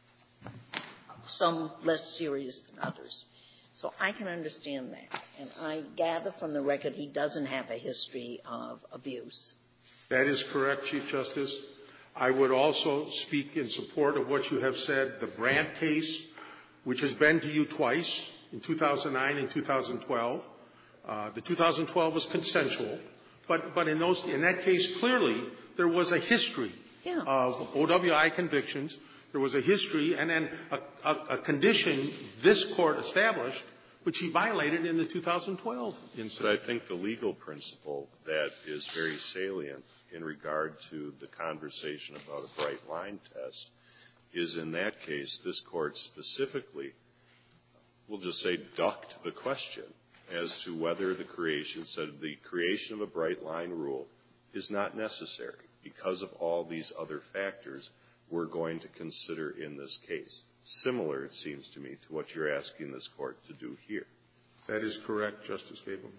some less serious than others. So I can understand that. And I gather from the record he doesn't have a history of abuse. That is correct, Chief Justice. I would also speak in support of what you have said. The Brandt case, which has been to you twice, in two thousand nine and two thousand twelve. Uh, the two thousand twelve was consensual, but, but in, those, in that case, clearly, there was a history Yeah. of O W I convictions there was a history and then a, a, a condition this court established, which he violated in the two thousand twelve incident. But I think the legal principle that is very salient in regard to the conversation about a bright line test is, in that case, this court specifically, we'll just say, ducked the question as to whether the creation, said the creation of a bright line rule is not necessary because of all these other factors we're going to consider in this case. Similar, it seems to me, to what you're asking this court to do here. That is correct, Justice Gabel.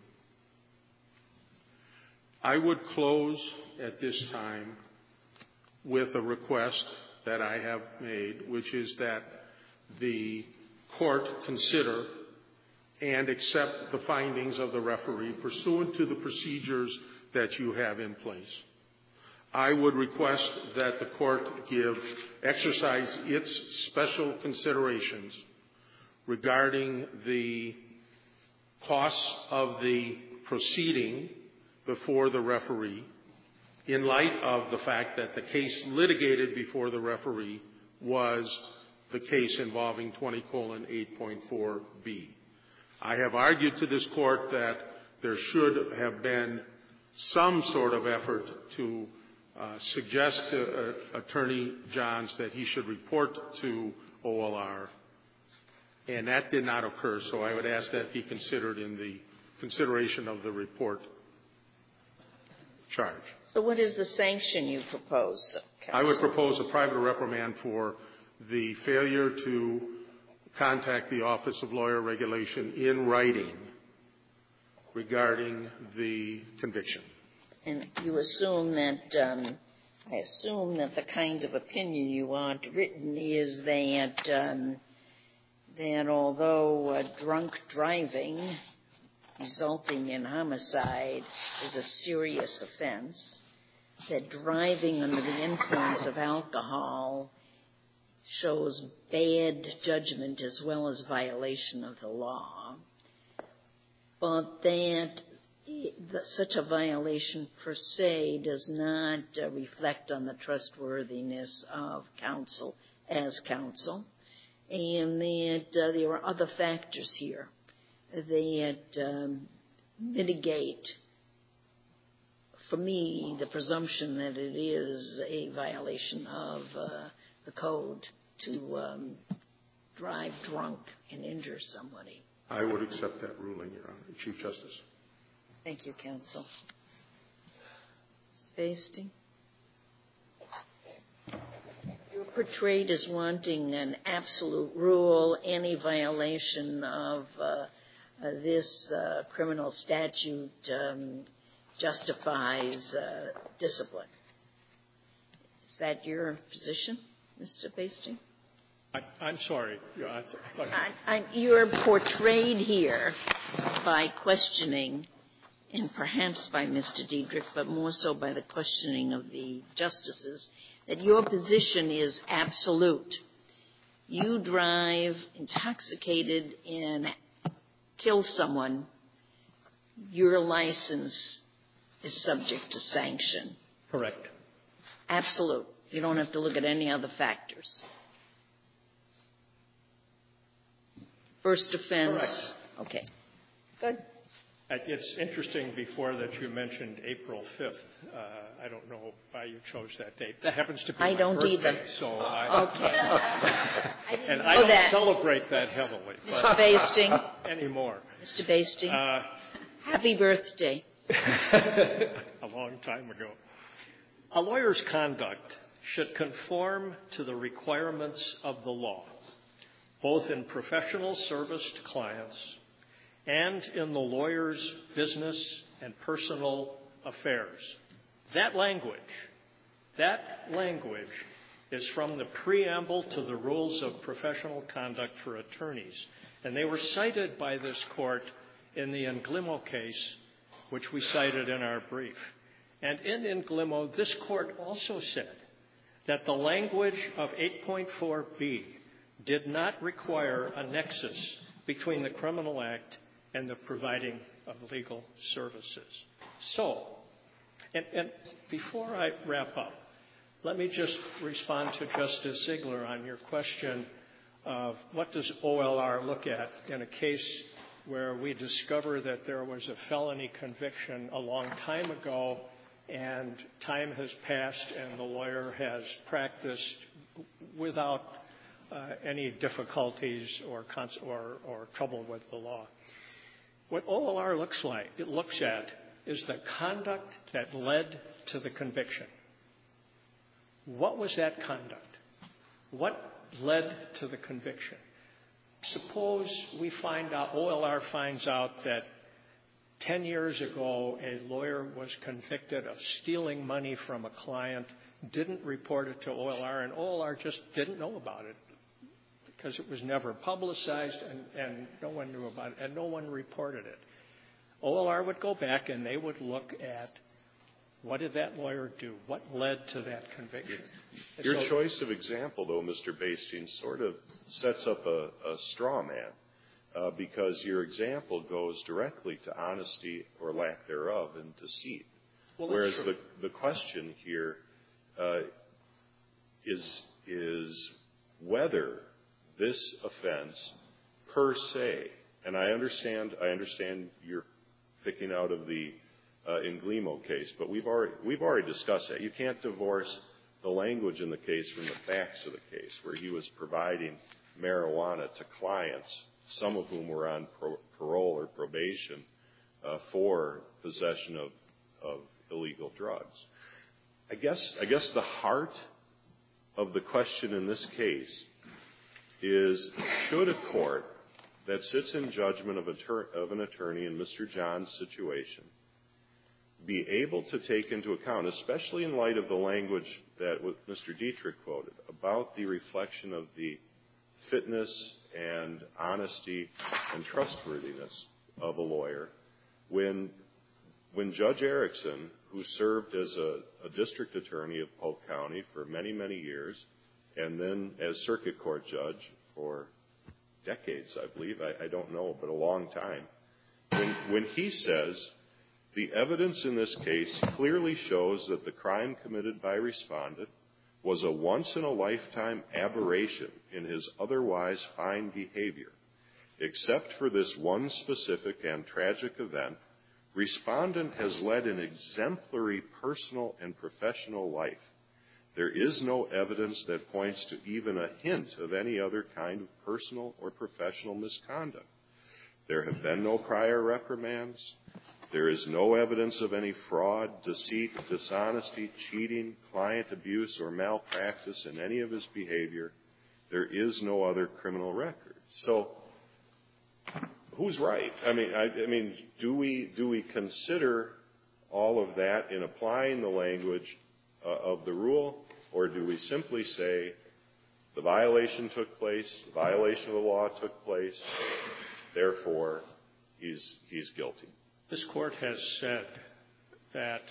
I would close at this time with a request that I have made, which is that the court consider and accept the findings of the referee pursuant to the procedures that you have in place. I would request that the court give, exercise its special considerations regarding the costs of the proceeding before the referee in light of the fact that the case litigated before the referee was the case involving twenty colon eight point four B. I have argued to this court that there should have been some sort of effort to uh, suggest to uh, Attorney Johns that he should report to O L R, and that did not occur, so I would ask that be considered in the consideration of the report charge. So what is the sanction you propose, counsel? I would propose a private reprimand for the failure to contact the Office of Lawyer Regulation in writing regarding the conviction. And you assume that, um, I assume that the kind of opinion you want written is that, um, that although uh, drunk driving resulting in homicide is a serious offense, that driving under the influence of alcohol shows bad judgment as well as violation of the law, but that such a violation per se does not uh, reflect on the trustworthiness of counsel as counsel, and that uh, there are other factors here that um, mitigate, for me, the presumption that it is a violation of uh, the code to um, drive drunk and injure somebody. I would accept that ruling, Your Honor, Chief Justice. Thank you, counsel. Mister Basting? You're portrayed as wanting an absolute rule. Any violation of uh, uh, this uh, criminal statute um, justifies uh, discipline. Is that your position, Mister Basting? I, I'm sorry. Yeah, I th- I thought you- I, I'm, you're portrayed here by questioning, and perhaps by Mister Diedrich, but more so by the questioning of the justices, that your position is absolute. You drive intoxicated and kill someone, your license is subject to sanction. Correct. Absolute. You don't have to look at any other factors. First offense. Correct. Okay. Good. It's interesting before that you mentioned April fifth. Uh, I don't know why you chose that date. That happens to be I my don't birthday, either. so I, Okay. I didn't and know I don't that. celebrate that heavily Mister Basting. anymore. Mister Basting. Uh, Happy birthday. a long time ago. A lawyer's conduct should conform to the requirements of the law, both in professional service to clients and in the lawyer's business and personal affairs. That language, that language is from the preamble to the rules of professional conduct for attorneys. And they were cited by this court in the Inglimo case, which we cited in our brief. And in Inglimo, this court also said that the language of eight point four B did not require a nexus between the criminal act and the providing of legal services. So, and, and before I wrap up, Let me just respond to Justice Ziegler on your question of what does O L R look at in a case where we discover that there was a felony conviction a long time ago and time has passed and the lawyer has practiced without uh, any difficulties or, cons- or, or trouble with the law. What O L R looks like, it looks at, is the conduct that led to the conviction. What was that conduct? What led to the conviction? Suppose we find out, O L R finds out that ten years ago a lawyer was convicted of stealing money from a client, didn't report it to O L R, and O L R just didn't know about it because it was never publicized and, and no one knew about it and no one reported it. O L R would go back and they would look at what did that lawyer do? What led to that conviction? Your so, choice of example, though, Mister Bastings, sort of sets up a, a straw man uh, because your example goes directly to honesty or lack thereof and deceit. Well, Whereas the, the question here uh, is, is whether this offense per se, and I understand, I understand you're picking out of the uh, Inglimo case, but we've already, we've already discussed that. You can't divorce the language in the case from the facts of the case, where he was providing marijuana to clients, some of whom were on pro- parole or probation uh, for possession of, of illegal drugs. I guess, I guess the heart of the question in this case is, should a court that sits in judgment of, ter- of an attorney in Mister John's situation be able to take into account, especially in light of the language that Mister Dietrich quoted, about the reflection of the fitness and honesty and trustworthiness of a lawyer, when, when Judge Erickson, who served as a, a district attorney of Polk County for many, many years, and then as circuit court judge for decades, I believe, I, I don't know, but a long time, when, when he says, the evidence in this case clearly shows that the crime committed by respondent was a once-in-a-lifetime aberration in his otherwise fine behavior. Except for this one specific and tragic event, respondent has led an exemplary personal and professional life. There is no evidence that points to even a hint of any other kind of personal or professional misconduct. There have been no prior reprimands. There is no evidence of any fraud, deceit, dishonesty, cheating, client abuse, or malpractice in any of his behavior. There is no other criminal record. So, who's right? I mean, I, I mean, do we do we consider all of that in applying the language uh, of the rule, or do we simply say the violation took place, the violation of the law took place, therefore he's he's guilty? This court has said that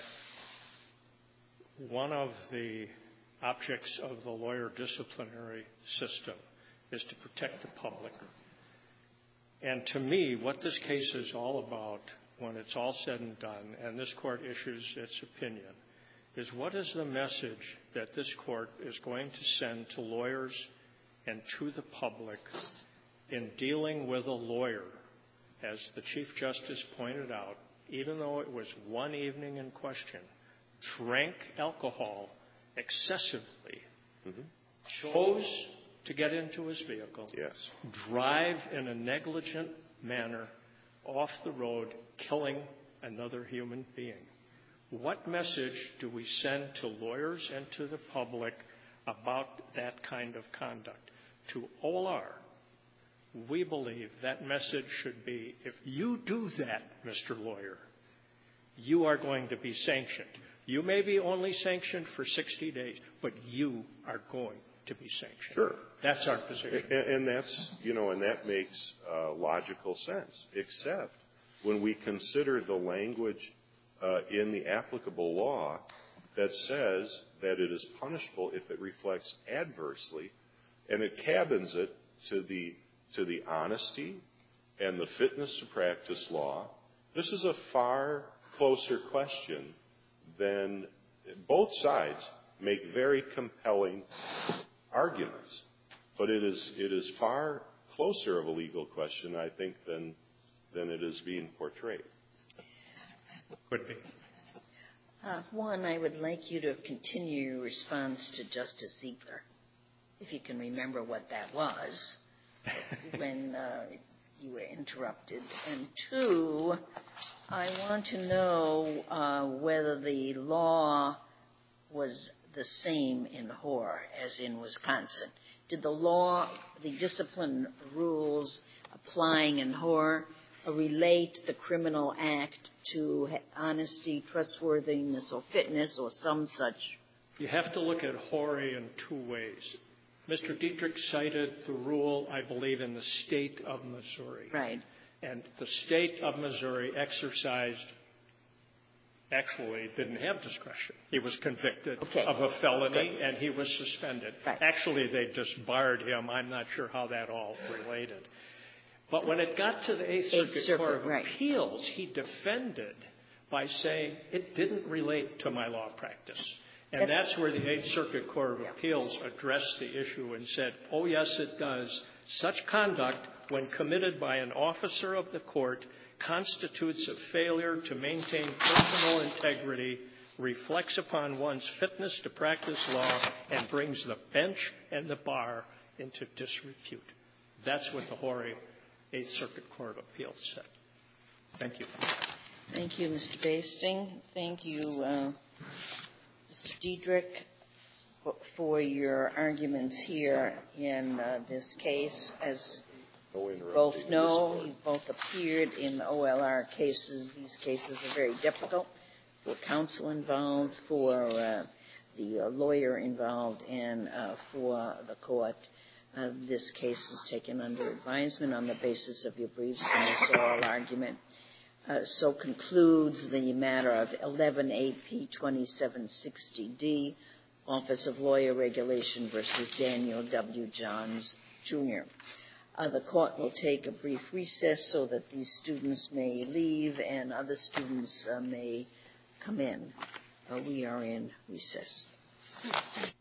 one of the objects of the lawyer disciplinary system is to protect the public. And to me, what this case is all about, when it's all said and done, and this court issues its opinion, is what is the message that this court is going to send to lawyers and to the public in dealing with a lawyer. As the Chief Justice pointed out, even though it was one evening in question, drank alcohol excessively, mm-hmm. chose to get into his vehicle, yes. drive in a negligent manner off the road, killing another human being. What message do we send to lawyers and to the public about that kind of conduct? To O L R, we believe that message should be, if you do that, Mister Lawyer, you are going to be sanctioned. You may be only sanctioned for sixty days, but you are going to be sanctioned. Sure. That's our position. And, and that's, you know, and that makes uh, logical sense, except when we consider the language uh, in the applicable law that says that it is punishable if it reflects adversely, and it cabins it to the to the honesty and the fitness to practice law. This is a far closer question than both sides make very compelling arguments. But it is, it is far closer of a legal question, I think, than, than it is being portrayed. Could be. Uh, one, I would like you to continue your response to Justice Ziegler, if you can remember what that was when uh, you were interrupted. And two, I want to know uh, whether the law was the same in Hoare as in Wisconsin. Did the law, the discipline rules applying in Hoare uh, relate the criminal act to honesty, trustworthiness, or fitness, or some such? You have to look at Hoare in two ways. Mister Dietrich cited the rule, I believe, in the state of Missouri. Right. And the state of Missouri exercised, actually didn't have discretion. He was convicted okay. of a felony, Good. and he was suspended. Right. Actually, they just barred him. I'm not sure how that all related. But when it got to the Eighth Circuit, Eighth Circuit Court of right. Appeals, he defended by saying it didn't relate to my law practice. And that's, that's where the Eighth Circuit Court of yeah. Appeals addressed the issue and said, oh, yes, it does. Such conduct, when committed by an officer of the court, constitutes a failure to maintain personal integrity, reflects upon one's fitness to practice law, and brings the bench and the bar into disrepute. That's what the Hoare Eighth Circuit Court of Appeals said. Thank you. Thank you, Mister Basting. Thank you, uh, Mister Dietrich, for your arguments here in uh, this case. As No you both know, you both appeared in O L R cases. These cases are very difficult for counsel involved, for uh, the uh, lawyer involved, and uh, for the court. Uh, this case is taken under advisement on the basis of your briefs and this oral argument. Uh, so concludes the matter of eleven A P twenty-seven sixty D, Office of Lawyer Regulation versus Daniel W. Johns, Junior Uh, the court will take a brief recess so that these students may leave and other students uh, may come in. Uh, we are in recess.